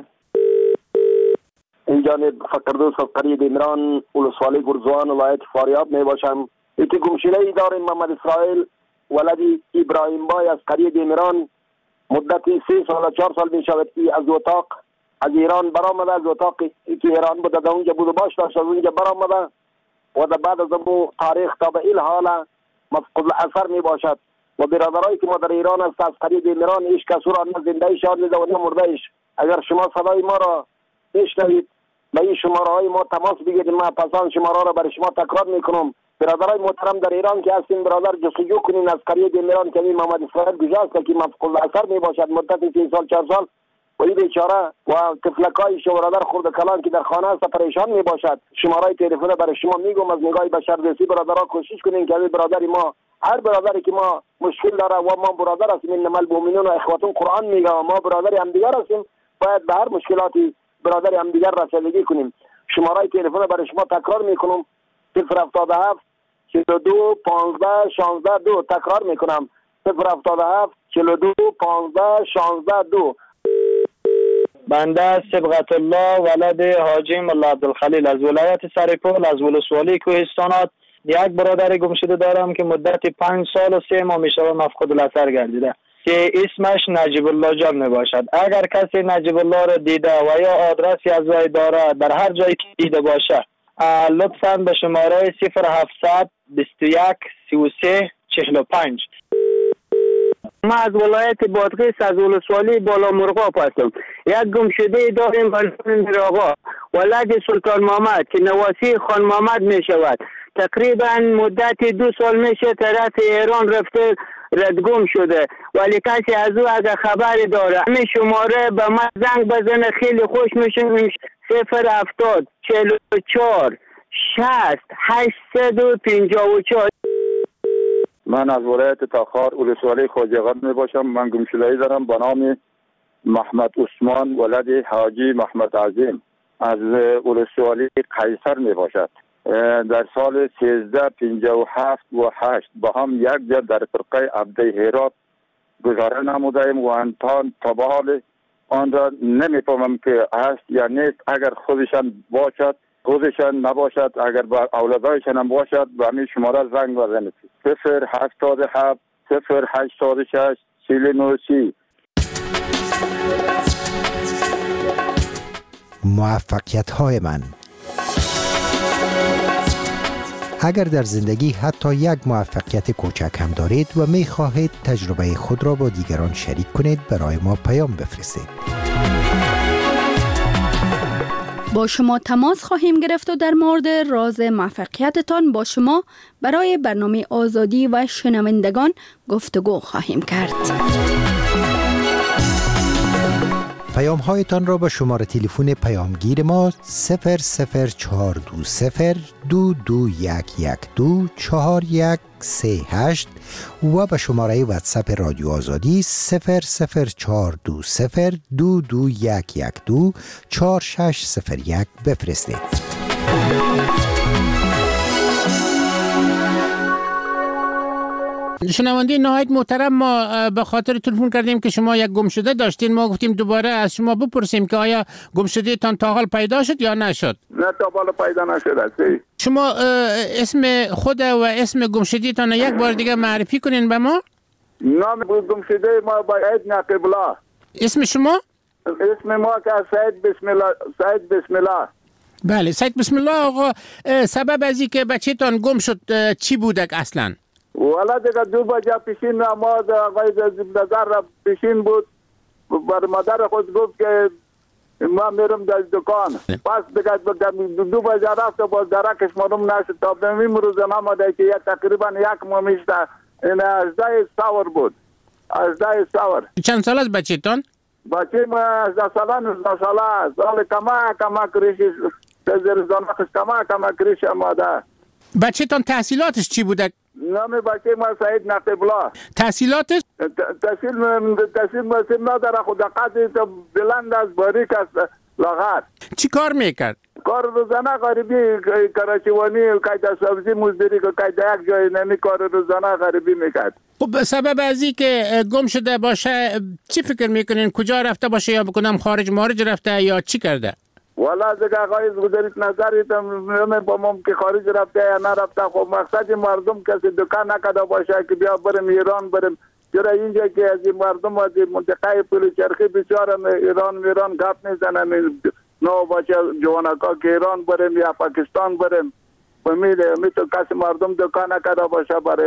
این جانب فقردوس قریب عمران، ولسوالی گرزوان، ولایت فاریاب می باشم. یکی گمشده ای داریم محمد اسرائیل ولدی ابراهیم بای از قریب عمران. مدتی سه سال چهار سال می شود که از اتاق از ایران برآمده. از اتاقی که ایران بوده در اونجا بود و باش داشت، از اونجا برآمده و در بعد از اون تاریخ تا به این حال مفقود الاثر می باشد. و برادرایی که ما در ایران است از قریب میران هیچ کس او را نه زنده شاد میده و نه مردهش. اگر شما صدای ما را بشنوید به این شماره های ما تماس بگیرید. ما پسان شماره را برای شما تکرار میکنم. برادرای محترم در ایران که هستین برادر جستجو کنین از قریه میران که محمد اسرائیل گذاشت که مفقود الاثر می باشد مدت سه سال چهار سال و این بیچاره و طفلکای شو برادر خرد کلان که در خانه است پریشان می باشد. شماره تلفن برای شما میگم از نگاه بشردوستی برادرها کوشش کنین که برادر ما هر برادری که ما مشکل داره و ما برادر هستیم انما المؤمنون و اخوتون قرآن میگه و ما برادر هم دیگر هستیم باید به هر مشکلاتی برادر هم دیگر رسیدگی کنیم. شماره تلفن برای شما تکرار میکنم صفر هفتاد و هفت چهل و دو پانزده شانزده دو. تکرار میکنم صفر هفتاد و هفت چهل و دو پانزده شانزده دو. بنده صبغت الله ولد حاجی ملا عبدالخلیل از ولایت سرپل از ولسوالی کوهستانات یک برادر گم شده دارم که مدت پنج سال و سه ماه میشه مفقود الاثر گردیده که اسمش نجیب الله جان می باشد. اگر کسی نجیب الله را دیده و یا آدرسی از وی داره در هر جایی که دیده باشه لطفاً به شماره صفر هفتصد بیست و یک سی و سه چهل و پنج. ما از ولایت بادغیس از ولسوالی بالا مرغاب هستم. یک گمشده داریم به نام میرآقا ولد سلطان محمد که نواسی خان محمد می شود. تقریبا مدت دو سال میشه طرف ایران رفته ردگم شده ولی کسی از او اگر خبری داره همین شماره به من زنگ بزنه خیلی خوش میشه. صفر هفتاد چهل و چهار شصت هشتصد و پنجاه و چهار. من از ولایت تاخار ولسوالی خوجقان می باشم. من گمشده‌ای دارم به نام محمد عثمان ولد حاجی محمد عظیم از ولسوالی قیصر می باشد. در سال سیزده پنجاه و هفت و هشت با هم یک جا در فرقه عبده هرات گذاره نمودیم و انتان تبال آن را نمیفهمم که هست یا نیست. اگر خودشان باشد خودشان نباشد اگر با اولادایشان هم باشد به همین شماره زنگ بزنید صفر هفتاد و هفت صفر هشتاد و شش چهل و نه سی. موفقیت های من. اگر در زندگی حتی یک موفقیت کوچک هم دارید و می خواهید تجربه خود را با دیگران شریک کنید برای ما پیام بفرستید. با شما تماس خواهیم گرفت و در مورد راز موفقیتتان با شما برای برنامه آزادی و شنوندگان گفتگو خواهیم کرد. پیام هایتان را به شماره تلفن پیامگیر ما صفر صفر چهار دو صفر دو دو یک یک دو چهار یک سه هشت و به شماره واتساپ رادیو آزادی صفر صفر چهار دو صفر دو دو یک یک دو چهار شش صفر یک بفرستید. شنونده نهایت محترم، ما به خاطر تلفن کردیم که شما یک گمشده داشتین. ما گفتیم دوباره از شما بپرسیم که آیا گمشده تان تا حال پیدا شد یا نشد؟ نه تا حال پیدا نشد. شما اسم خود و اسم گمشده تان یک بار دیگه معرفی کنین به ما. نام گمشده ما باید نقیب الله. اسم شما؟ اسم ما که سید بسم الله. سید بسم الله. بله سید بسم الله. آقا سبب از این که بچه تان گم شد چی بودک اصلا؟ والا دیگه دو بجه پیشین نماز آقای نظر را پیشین بود. بر مادر خود گفت که ما میرم در دکان. پس دیگه دو بجه رفت و باز درکش مارم نشد. تا به این روز نماده که یک تقریبا یک ماه میشته این هجده سور بود. هجده سور. چند سال از بچه تان؟ بچه ما هجده ساله نوزده ساله. سال کما کما کریشی تزیر زنخش کما کما کریش ماده. بچه تان تحصیلاتش چی بوده؟ نام بچه ما سعید نقیب الله. تحصیلاتش؟ تحصیل تحصیل مسیم نداره خود قدری تو بلند از باریک است لاغر. چی کار میکرد؟ کار روزانه غریبی کراچیوانی قاعده سبزی مزدوری که قاعده یک جای نمی کار روزانه غریبی میکرد. خب سبب از این که گم شده باشه چی فکر میکنین؟ کجا رفته باشه یا بکنم خارج مارج رفته یا چی کرده؟ والا دیگه آقای گذارید نظریت من با مم که خارج رفته یا نرفته. خب مقصد مردم کسی دکان نکده باشه که بیا بریم ایران بریم. چرا اینجا که از مردم از منطقه پل چرخی بسیار ایران میران گپ میزنن نو باشه جوانکا که ایران بریم یا پاکستان بریم. امید امید تو کسی مردم دکان نکده باشه برش.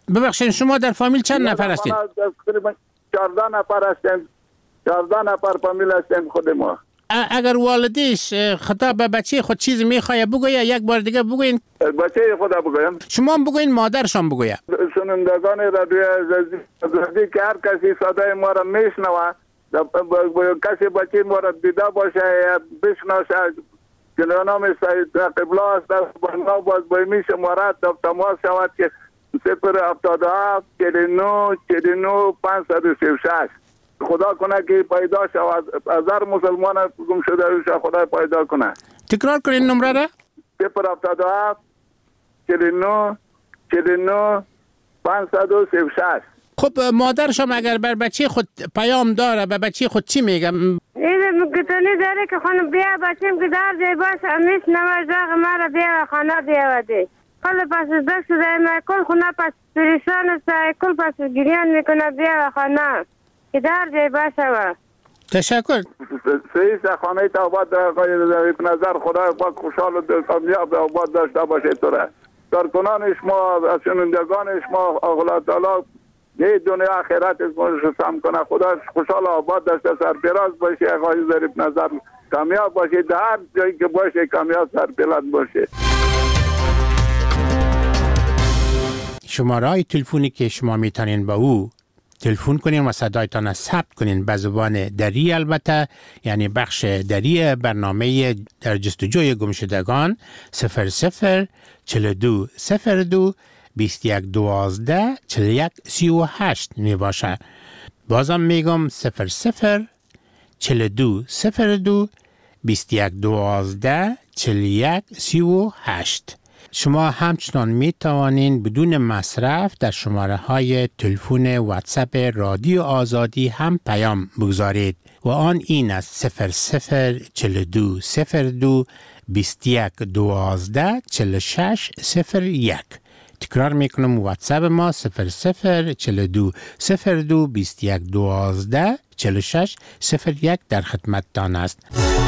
ببخشید شما در فامیل چند نفر هستید؟ تقریبا چهارده نفر هستیم. چهارده نفر فامیل هستیم خود ما. اگر والدیش خطاب به بچه خود چیز میخواه بگویه، یک بار دیگه بگوین. بچه خود بگویم. شما بگوین مادرشان بگویه. شنوندگان رادیو عزیزی که هر کسی صدای ما را میشنوه، کسی بچه ما را دیده باشه یا بشناسه که نام سید قبله است در بنا باز باید شماره در تماس شود که صفر هفتاد و هفت چهل و نه چهل و نه پانصد و سی و شش. خدا کنه که پیدا شود از هر مسلمان گم شده روش خدا پیدا کنه. تکرار کنین نمره را. صفر هفتاد و هفت چهل و نه چهل و نه پانصد و سی و شش. خب مادرشم اگر بر بچه خود پیام داره به بچه خود چی میگم؟ این گتونی داره که خانم بیا بچیم که در جای باشه امیش نمازاق مرا بیا خانه بیا وده کل پس دست شده ما کل خونه پس پریشان است کل پس گریان میکنه بیا خانه که در جای باشه و تشکر. سعی خانه تا آباد در نظر خدا پاک خوشحال و کامیاب آباد داشته باشه توره کارکنان شما از شنوندگان شما الله تعالی یه دنیا آخرت رو سم کنه خدا خوشحال آباد داشته سرپراز باشه آقای ظریف نظر کامیاب باشه در هر جایی که باشه کامیاب سرپراز باشه. شماره های تلفنی که شما میتونین با او تلفن کنین و صدایتان ثبت کنین به زبان دری، البته یعنی بخش دری برنامه در جستجوی گمشدگان صفر صفر چهل و دو صفر دو بیست و یک دوازده چهل و یک سی و هشت می باشه. بازم میگم صفر صفر چهل و دو صفر دو بیست و یک دوازده چهل و یک سی و هشت. شما همچنان می توانین بدون مصرف در شماره های تلفن واتساپ رادیو آزادی هم پیام بگذارید و آن این است صفر صفر چهل و دو صفر دو بیست و یک دوازده چهل و شش صفر یک. تکرار میکنم واتساپ ما صفر صفر چهل و دو صفر دو بیست و یک دوازده چهل و شش صفر یک در خدمتتان است.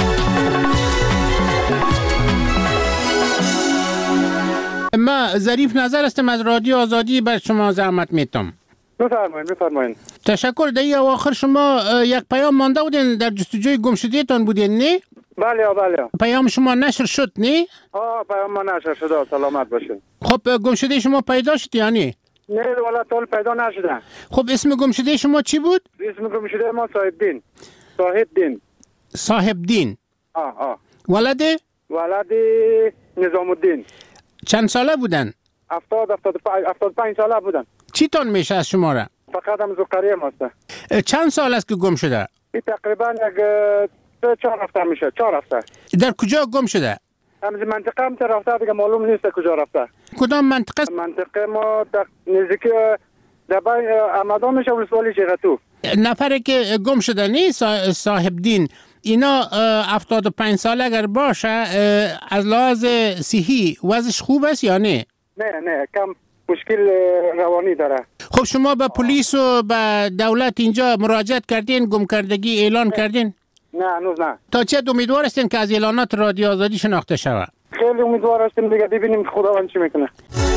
ما ظریف نظر هستم از رادیو آزادی بر شما زحمت میتم. بفرمایید بفرمایید. تشکر. در آخر شما یک پیام مانده بودین در جستجوی گمشدگیتان بودین نه؟ بله بله. پیام شما نشر شد نه؟ آه پیام ما نشر شد سلامت باشید. خب گمشده شما پیدا شد یعنی؟ نه والا طول پیدا نشده. خب اسم گمشده شما چی بود؟ اسم گمشده ما صاحب دین. صاحب دین. صاحب دین. آه آه. ولده؟ ولده نظام الدین. چند ساله بودن؟ هفتاد هفتاد هفتاد پنج ساله بودن. چی تان میشه از شما را؟ فقط هم زوکریه ماسته. چند سال است که گم شده؟ تقریبا یک چهار هفته میشه. چهار هفته. در کجا گم شده؟ همز منطقه هم رفته دیگه معلوم نیست کجا رفته. کدام منطقه؟ منطقه ما نزدیک دبای آمدان میشه ولسوالی شیراتو. نفری که گم شده نیست صاحب دین اینا هفتاد و پنج ساله اگر باشه از لحاظ صحی وضعش خوب است یا نه؟ نه نه کم مشکل روانی داره. خب شما به پلیس و به دولت اینجا مراجعت کردین گم کردگی اعلان نه. کردین؟ نه هنوز نه. تا چه امیدوار هستین که از اعلانات رادیو آزادی شناخته شود؟ خیلی امیدوار هستیم دیگه ببینیم خداوند چی میکنه.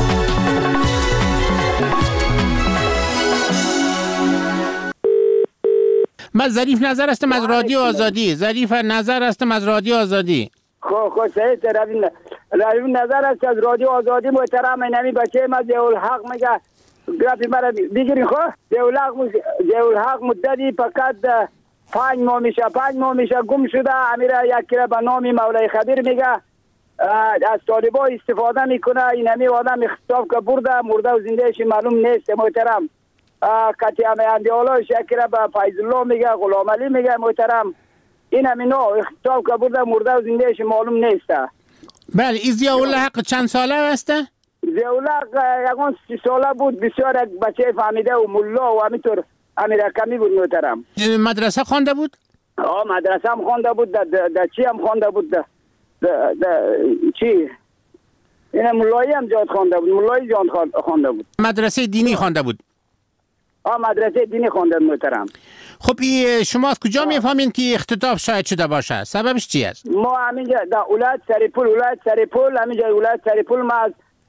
من ظریف نظر هستم از رادیو آزادی. ظریف نظر هستم از رادیو آزادی. خب خب سعید روی روی نظر است از رادیو آزادی محترم نمی بچه ما ذیول حق میگه گرافی مرا بگیرین. خب ذیول حق ذیول حق مدتی فقط پنج ماه میشه پنج ماه میشه گم شده. امیره یک کره به نام مولای خبیر میگه از طالبا استفاده میکنه. این همی آدم اختطاف که برده مرده و زندهش معلوم نیست محترم. کتی همه اندیالا شکره به فیض الله میگه غلام علی میگه محترم. این همین نوع اختطاف که برده مرده و زندهش معلوم نیسته. بله این ضیاءالله حق چند ساله هسته؟ ضیاءالله حق یکان سی ساله بود. بسیار یک بچه فهمیده و ملا و همینطور همین رقمی بود محترم. مدرسه خوانده بود؟ آه مدرسه هم خوانده بود. در د... چی هم خوانده بود در د... د... چی این ملایی هم جاد خوانده بود. ملایی جاد خوانده بود. مدرسه دینی خوانده بود؟ آه مدرسه دینی خوانده محترم. خب شما از کجا میفهمین که اختطاف شاید شده باشه؟ سببش چی است؟ ما همینجا در ولایت سرپول ولایت سرپول همینجا ولایت سرپول ما از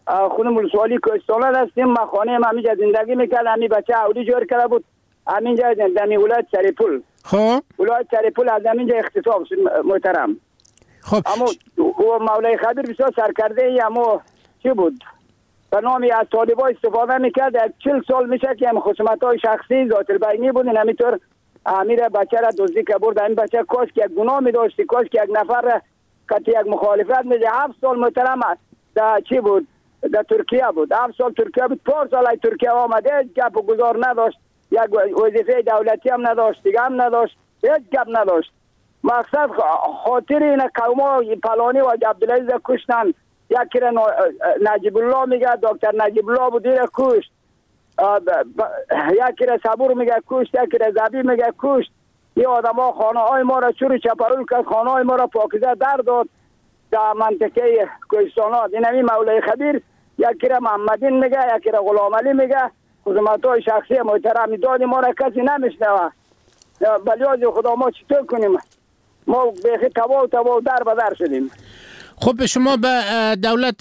خودم ولسوالی کوهستان هستیم. ما خانه ما همینجا زندگی میکرد. همین بچه اولی جور کرده بود همینجا در ولایت سرپل. خب ولایت سرپل از همینجا اختطاف شد محترم. خب اما او مولای خبیر بسیار سرکرده ای، اما چی بود به نامی از طالبا استفاده میکرد. یک چل سال میشه که هم خصومت های شخصی ذات البینی بود. همینطور امیر بچه را دزدی که برد. این بچه کاش که یک گناه میداشتی، کاش که یک نفر کتی یک مخالفت میده. هفت سال محترم در چی بود در ترکیه بود. هفت سال ترکیه بود. پار سال ای ترکیه آمده هیچ گپ و گذار نداشت. یک وظیفه دولتی هم نداشت، دیگه هم نداشت، هیچ گپ نداشت. مقصد خاطر این قوما پلانی و عبدالعزیز کشتن. یکی را نجیب الله میگه دکتر نجیب الله بود را کشت. یکی را صبور میگه کشت، یکی را زبی میگه کشت. یه آدم ها خانه های ما را چور چپرول کرد، خانه های ما را پاکیزه در داد در منطقه کوهستانات. این همی مولای خبیر یکی را محمدین میگه، یکی را غلام علی میگه. خدمت های شخصی محترم داد ما را کسی نمیشنوه. بلیاز خدا ما چطور کنیم؟ ما بیخی تبا و تبا در بدر شدیم. خب شما به دولت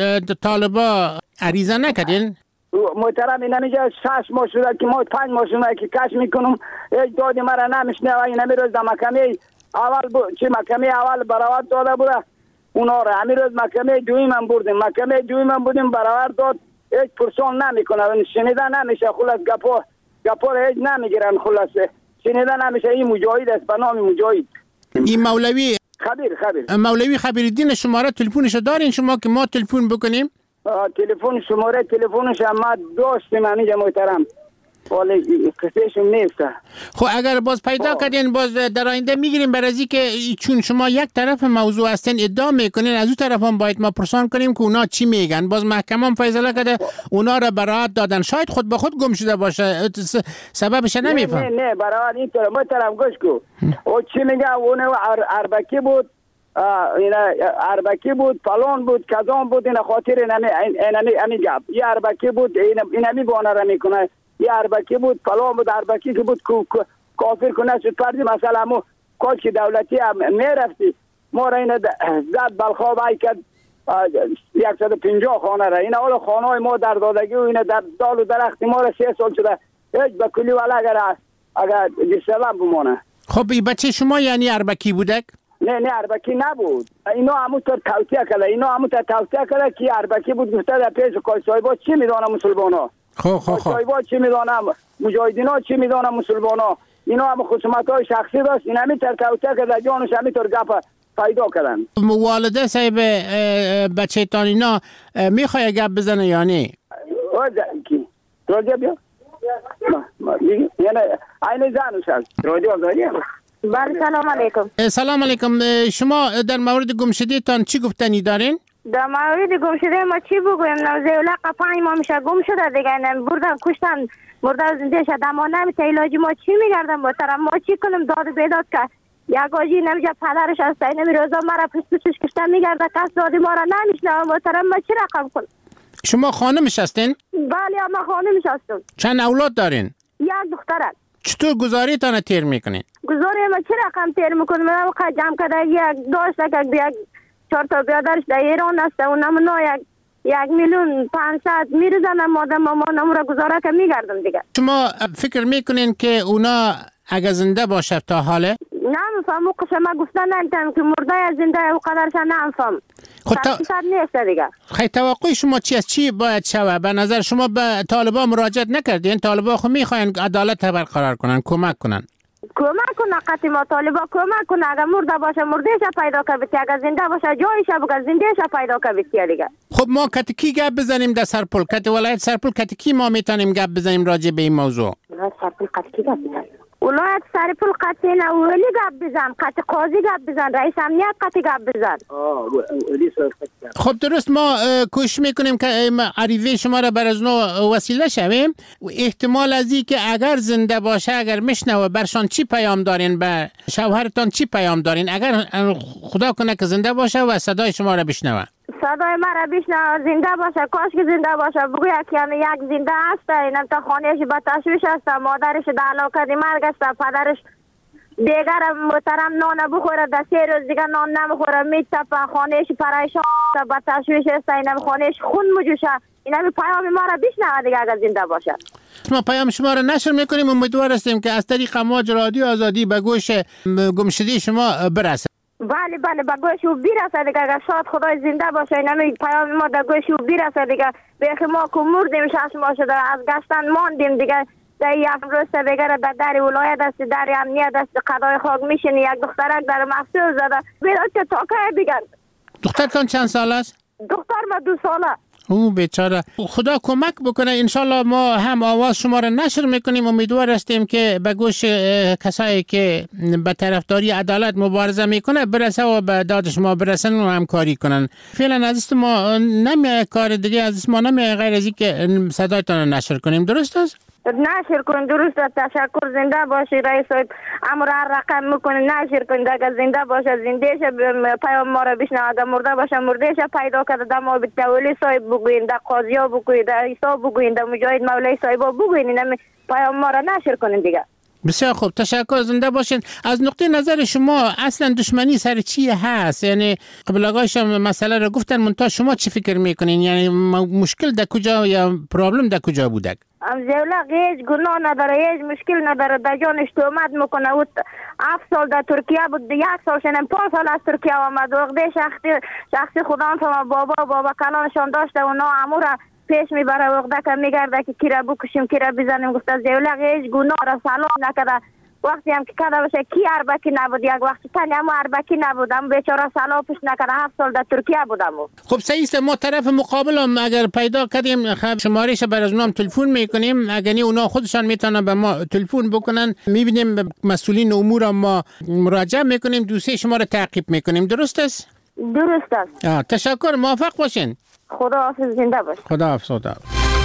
طالبا عریضه نکردین؟ محترم این همیجا شش ماه شده که ما پنج ماه شده که کش میکنم هیچ دادی مرا نمیشنوه. این همی روز در محکمه اول بود چی محکمه اول براوت داده بوده اونا را. همین روز محکمه دویم هم بردیم، محکمه دویم هم بودیم براوت داد. هیچ پرسان نمیکنه، شنیده نمیشه. خلاص گپا گپا را هیچ نمیگیرن. خلاص شنیده نمیشه. این مجاهد است به نام مجاهد. این مولوی خبیر خبیر مولوی خبیرالدین شماره تلفنشو دارین شما که ما تلفن بکنیم؟ تلفن شماره تلفنش ما داشتیم همینجا محترم، ولی قصهشون نیست. خب اگر باز پیدا کردین باز در آینده میگیریم برای از که چون شما یک طرف موضوع هستین ادعا میکنین از اون طرف هم باید ما پرسان کنیم که اونا چی میگن. باز محکمه هم فیصله کرده اونا را براعت دادن. شاید خود به خود گم شده باشه، سببش نمیفهم. نه نه براعت این طرف محترم گوش کو. او چی میگه اون اربکی بود، اینا اربکی بود، فلان بود، کذان بود. این خاطر اینمی اینمی امی گپ. یه اربکی بود، این اینمی بانه را میکنه. یه اربکی بود، فلان بود، اربکی که بود کافر کنه شد پردی. مثلا همون کاش که دولتی هم میرفتی ما را این زد بلخواب های کرد یکصد و پنجاه خانه را. این اول خانه های ما در دادگی و این در دال و درختی ما را سه سال شده هیچ به کلی ولی اگر اگر جسلم بمانه. خب این بچه شما یعنی اربکی بودک؟ نه نه اربکی نبود. اینا همونطور توصیه کرده، اینا همونطور توصیه کرده که اربکی بود. گفته در پیش کاش صاحبا چی میدانه مسلمان ها، خب خب خب صاحبا چی میدانه مجاهدین ها، چی میدانه مسلمان ها. اینا هم خصومت های شخصی داشت. این همینطور توصیه کرده جانش همینطور گپ پیدا کردن. والده صاحب بچه تان اینا میخواه گپ بزنه یا نه؟ کی؟ راجع بیا یعنی این زنش هست راجع بیا. بله سلام علیکم. سلام علیکم. شما در مورد گمشده تان چی گفتنی دارین؟ در مورد گمشده ما چی بگویم؟ نوزیولا پنج ماه میشه گم شده دیگه. بردن کشتن مرده زنده شد اما نمیشه علاج. ما چی میگردم محترم؟ ما چی کنیم؟ داد بیداد که یک آجی نمیشه پدرش هست این روزا مرا پس پسش کشتن میگرده کس دادی ما را نمیشنه محترم. ما چی رقم کنم؟ شما خانمش هستین؟ بله ما خانمش هستم. چند اولاد دارین؟ یک دختر. چطور گزاری تانه تیر میکنین؟ گزاری ما چی رقم تیر میکنیم؟ من وقت جمع کرده یک داشت که یک چهار تا بیادرش در ایران است اونم نو یک یک میلیون پانصد میرزنم مادم ما نمورا گزاره که میگردم دیگه. شما فکر میکنین که اونا اگه زنده باشه تا حاله؟ نمیفهم. او قسمه گفتن نمیتونم که مرده یا زنده او قدرش نمیفهم. خود تا... نیست دیگه. خیلی توقع شما چی است؟ چی باید شوه؟ به نظر شما به طالبان مراجعت نکردین؟ طالبان خود میخواین عدالت برقرار کنن، کمک کنن. کمک کنه قطعی ما طالبا کمک کنه. اگر مرده باشه مردهش پیدا کنه، اگر زنده باشه جایش بگه زندهش پیدا کنه دیگه. خب ما کتکی گپ بزنیم در سرپل، کت ولایت سرپل کتکی ما میتونیم گپ بزنیم راجع به این موضوع. ولایت سرپل کتکی گپ بزنیم. ولایت سرپل قطعی نه ولی گپ بزن، قطع قاضی گپ بزن، رئیس امنیت قطعی گپ بزن. خب درست ما کوشش میکنیم که عریضه شما را بر از نو وسیله شویم. احتمال از این که اگر زنده باشه اگر میشنوه برشان چی پیام دارین، به شوهرتان چی پیام دارین اگر خدا کنه که زنده باشه و صدای شما را بشنوه؟ صدای ما را بشنوه زنده باشه، کاش که زنده باشه بگوید که یک زنده هست، اینم تا خانهش با تشویش هست، مادرش در علاقه مرگ است، پدرش دیگر محترم نان بخوره در سه روز دیگر نان نمیخوره میتپه خانهش پریشان با تشویش است اینم خانهش خون مجوشه اینم پیام ما را بشنوه دیگه اگر زنده باشه. ما پیام شما را نشر میکنیم امیدوار هستیم که از طریق امواج رادیو آزادی به گوش گمشده شما برسه. بله بله به گوش او برسه دیگه اگر شاد خدای زنده باشه اینم پیام ما در گوش او برسه دیگه بیخ ما که مردیم شش ماه شده از گشتن ماندیم دیگه در یک روز دیگر در در ولایت است در امنیت است قضای خاک میشینی یک دخترک در مفصل زده بیداد که تاکه دیگر. دخترتان چند سال است؟ دختر ما دو ساله. او بیچاره خدا کمک بکنه. انشالله ما هم آواز شما را نشر میکنیم امیدوار هستیم که به گوش کسایی که به طرفداری عدالت مبارزه میکنه برسه و به داد شما برسن و همکاری کنن. فعلا از ما نمیه کار دیگه از ما نمیه غیر از اینکه صدایتان را نشر کنیم. درست است؟ نشر کن. درست است. تشکر. زنده باشی رئیس صاحب. امر رقم میکنه نشر کن اگر زنده باشه زنده شه پیام ما را بشنوه اگر مرده باشه مرده شه پیدا کرده در ما تولی صاحب بگوین در قاضی ها بگوین در عیسی بگوین در مجاهد مولای صاحب ها بگوین اینم پیام ما را نشر کنین دیگه. بسیار خوب تشکر. زنده باشین. از نقطه نظر شما اصلا دشمنی سر چی هست؟ یعنی قبل آقایش مسئله را گفتن منتها شما چی فکر میکنین؟ یعنی مشکل در کجا یا پرابلم در کجا بوده؟ زولق هیچ گناه نداره هیچ مشکل نداره در جانش تهمت میکنه او هفت سال در ترکیه بود یک سال شنم پنج سال از ترکیه آمد وقتی شخصی شخصی خدا هم بابا بابا کلانشان داشته و نا امورا پیش میبره وقتی که میگرده که کی را بکشیم کی را بزنیم گفته زولق هیچ گناه را سلام نکرده وقتی هم که کده باشه کی اربکی نبود یک وقتی تنی اما اربکی نبودم بیچاره سلاپش نکرده هفت سال در ترکیه بودم. خب سعیست ما طرف مقابل هم اگر پیدا کردیم خب شمارش بر از اونام تلفن میکنیم اگر نی اونا خودشان میتونن به ما تلفن بکنن میبینیم مسئولین امور ما مراجعه میکنیم دوسیه شما را تعقیب میکنیم. درست است؟ درست است. تشکر. موفق باشین. خدا حافظ. زنده باش. خدا حافظ. خدا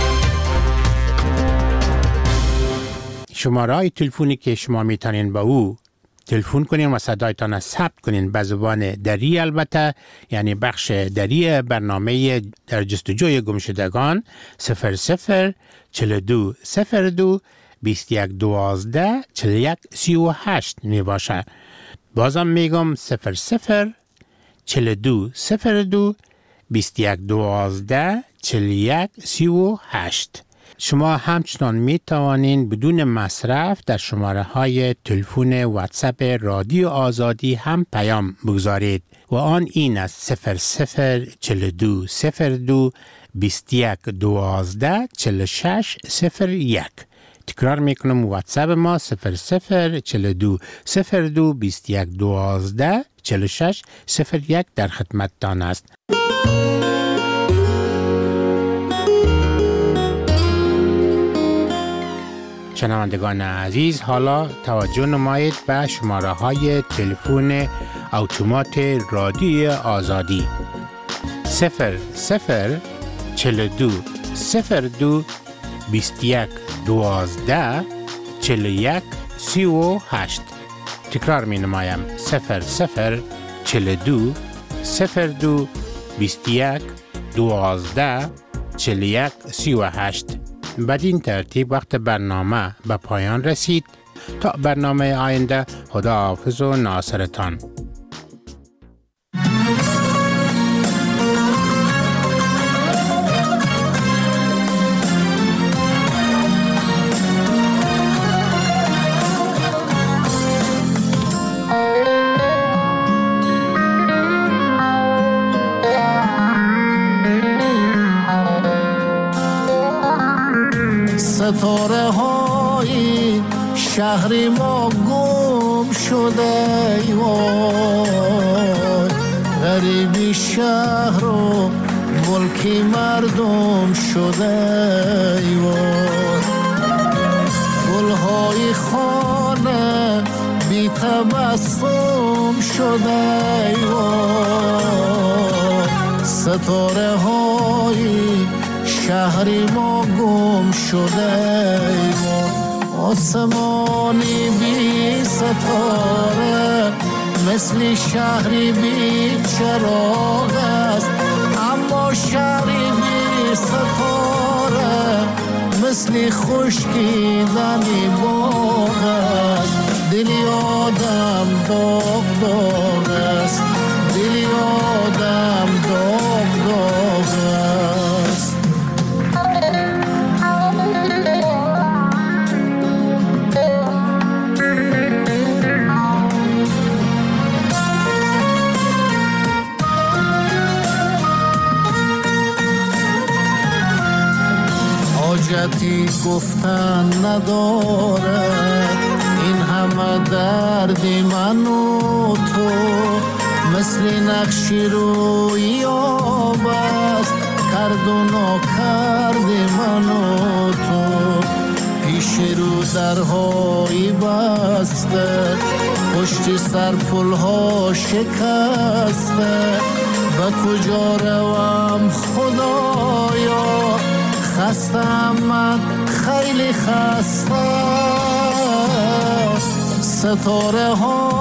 شماره های تلفنی که شما میتونین با او تلفن کنین و صدایتان را ثبت کنین به زبان دری البته یعنی بخش دری برنامه در جستجوی گمشدگان صفر صفر چهل دو صفر دو بیست یک دوازده چهل یک سی و هشت می باشه. بازم میگم صفر صفر چهل دو صفر دو بیست یک دوازده چهل یک سی و هشت. شما همچنان می توانین بدون مصرف در شماره های تلفن واتساپ رادیو آزادی هم پیام بگذارید و آن این است صفر صفر چهل دو صفر دو بیست یک دوازده چهل شش صفر یک. تکرار میکنم واتساپ ما صفر صفر چهل دو صفر دو بیست یک دوازده چهل شش صفر یک در خدمت تان است. شنوندگان عزیز حالا توجه نمایید به شماره های تلفن اتومات رادیو آزادی صفر صفر چهل دو صفر دو بیست یک دوازده چهل یک سی و هشت. تکرار می نمایم صفر صفر چهل دو صفر دو بیست یک دوازده چهل یک سی و هشت. بدین ترتیب وقت برنامه به پایان رسید. تا برنامه آینده خدا حافظ و ناصرتان. ستاره های شهر ما گم شده وای غریبی شهر و ملکی مردم شده وای گلهای خانه بی تبسم شده وای ستاره های شهر ما گم شده آسمانی بی ستاره مثل شهری بی چراغ است اما شهری بی ستاره مثل خشکیدن باغ است دلی آدم داغ داغ است، دلی آدم داغ داغ است. حاجتی گفتن ندارد این همه درد من و تو، مثل نقشی روی آب است کرد و ناکرد من و تو. پیش رو درهایی بسته، پشت سر پلها شکسته، به کجا روم خدایا، خستم من خیلی خسته. ستاره ها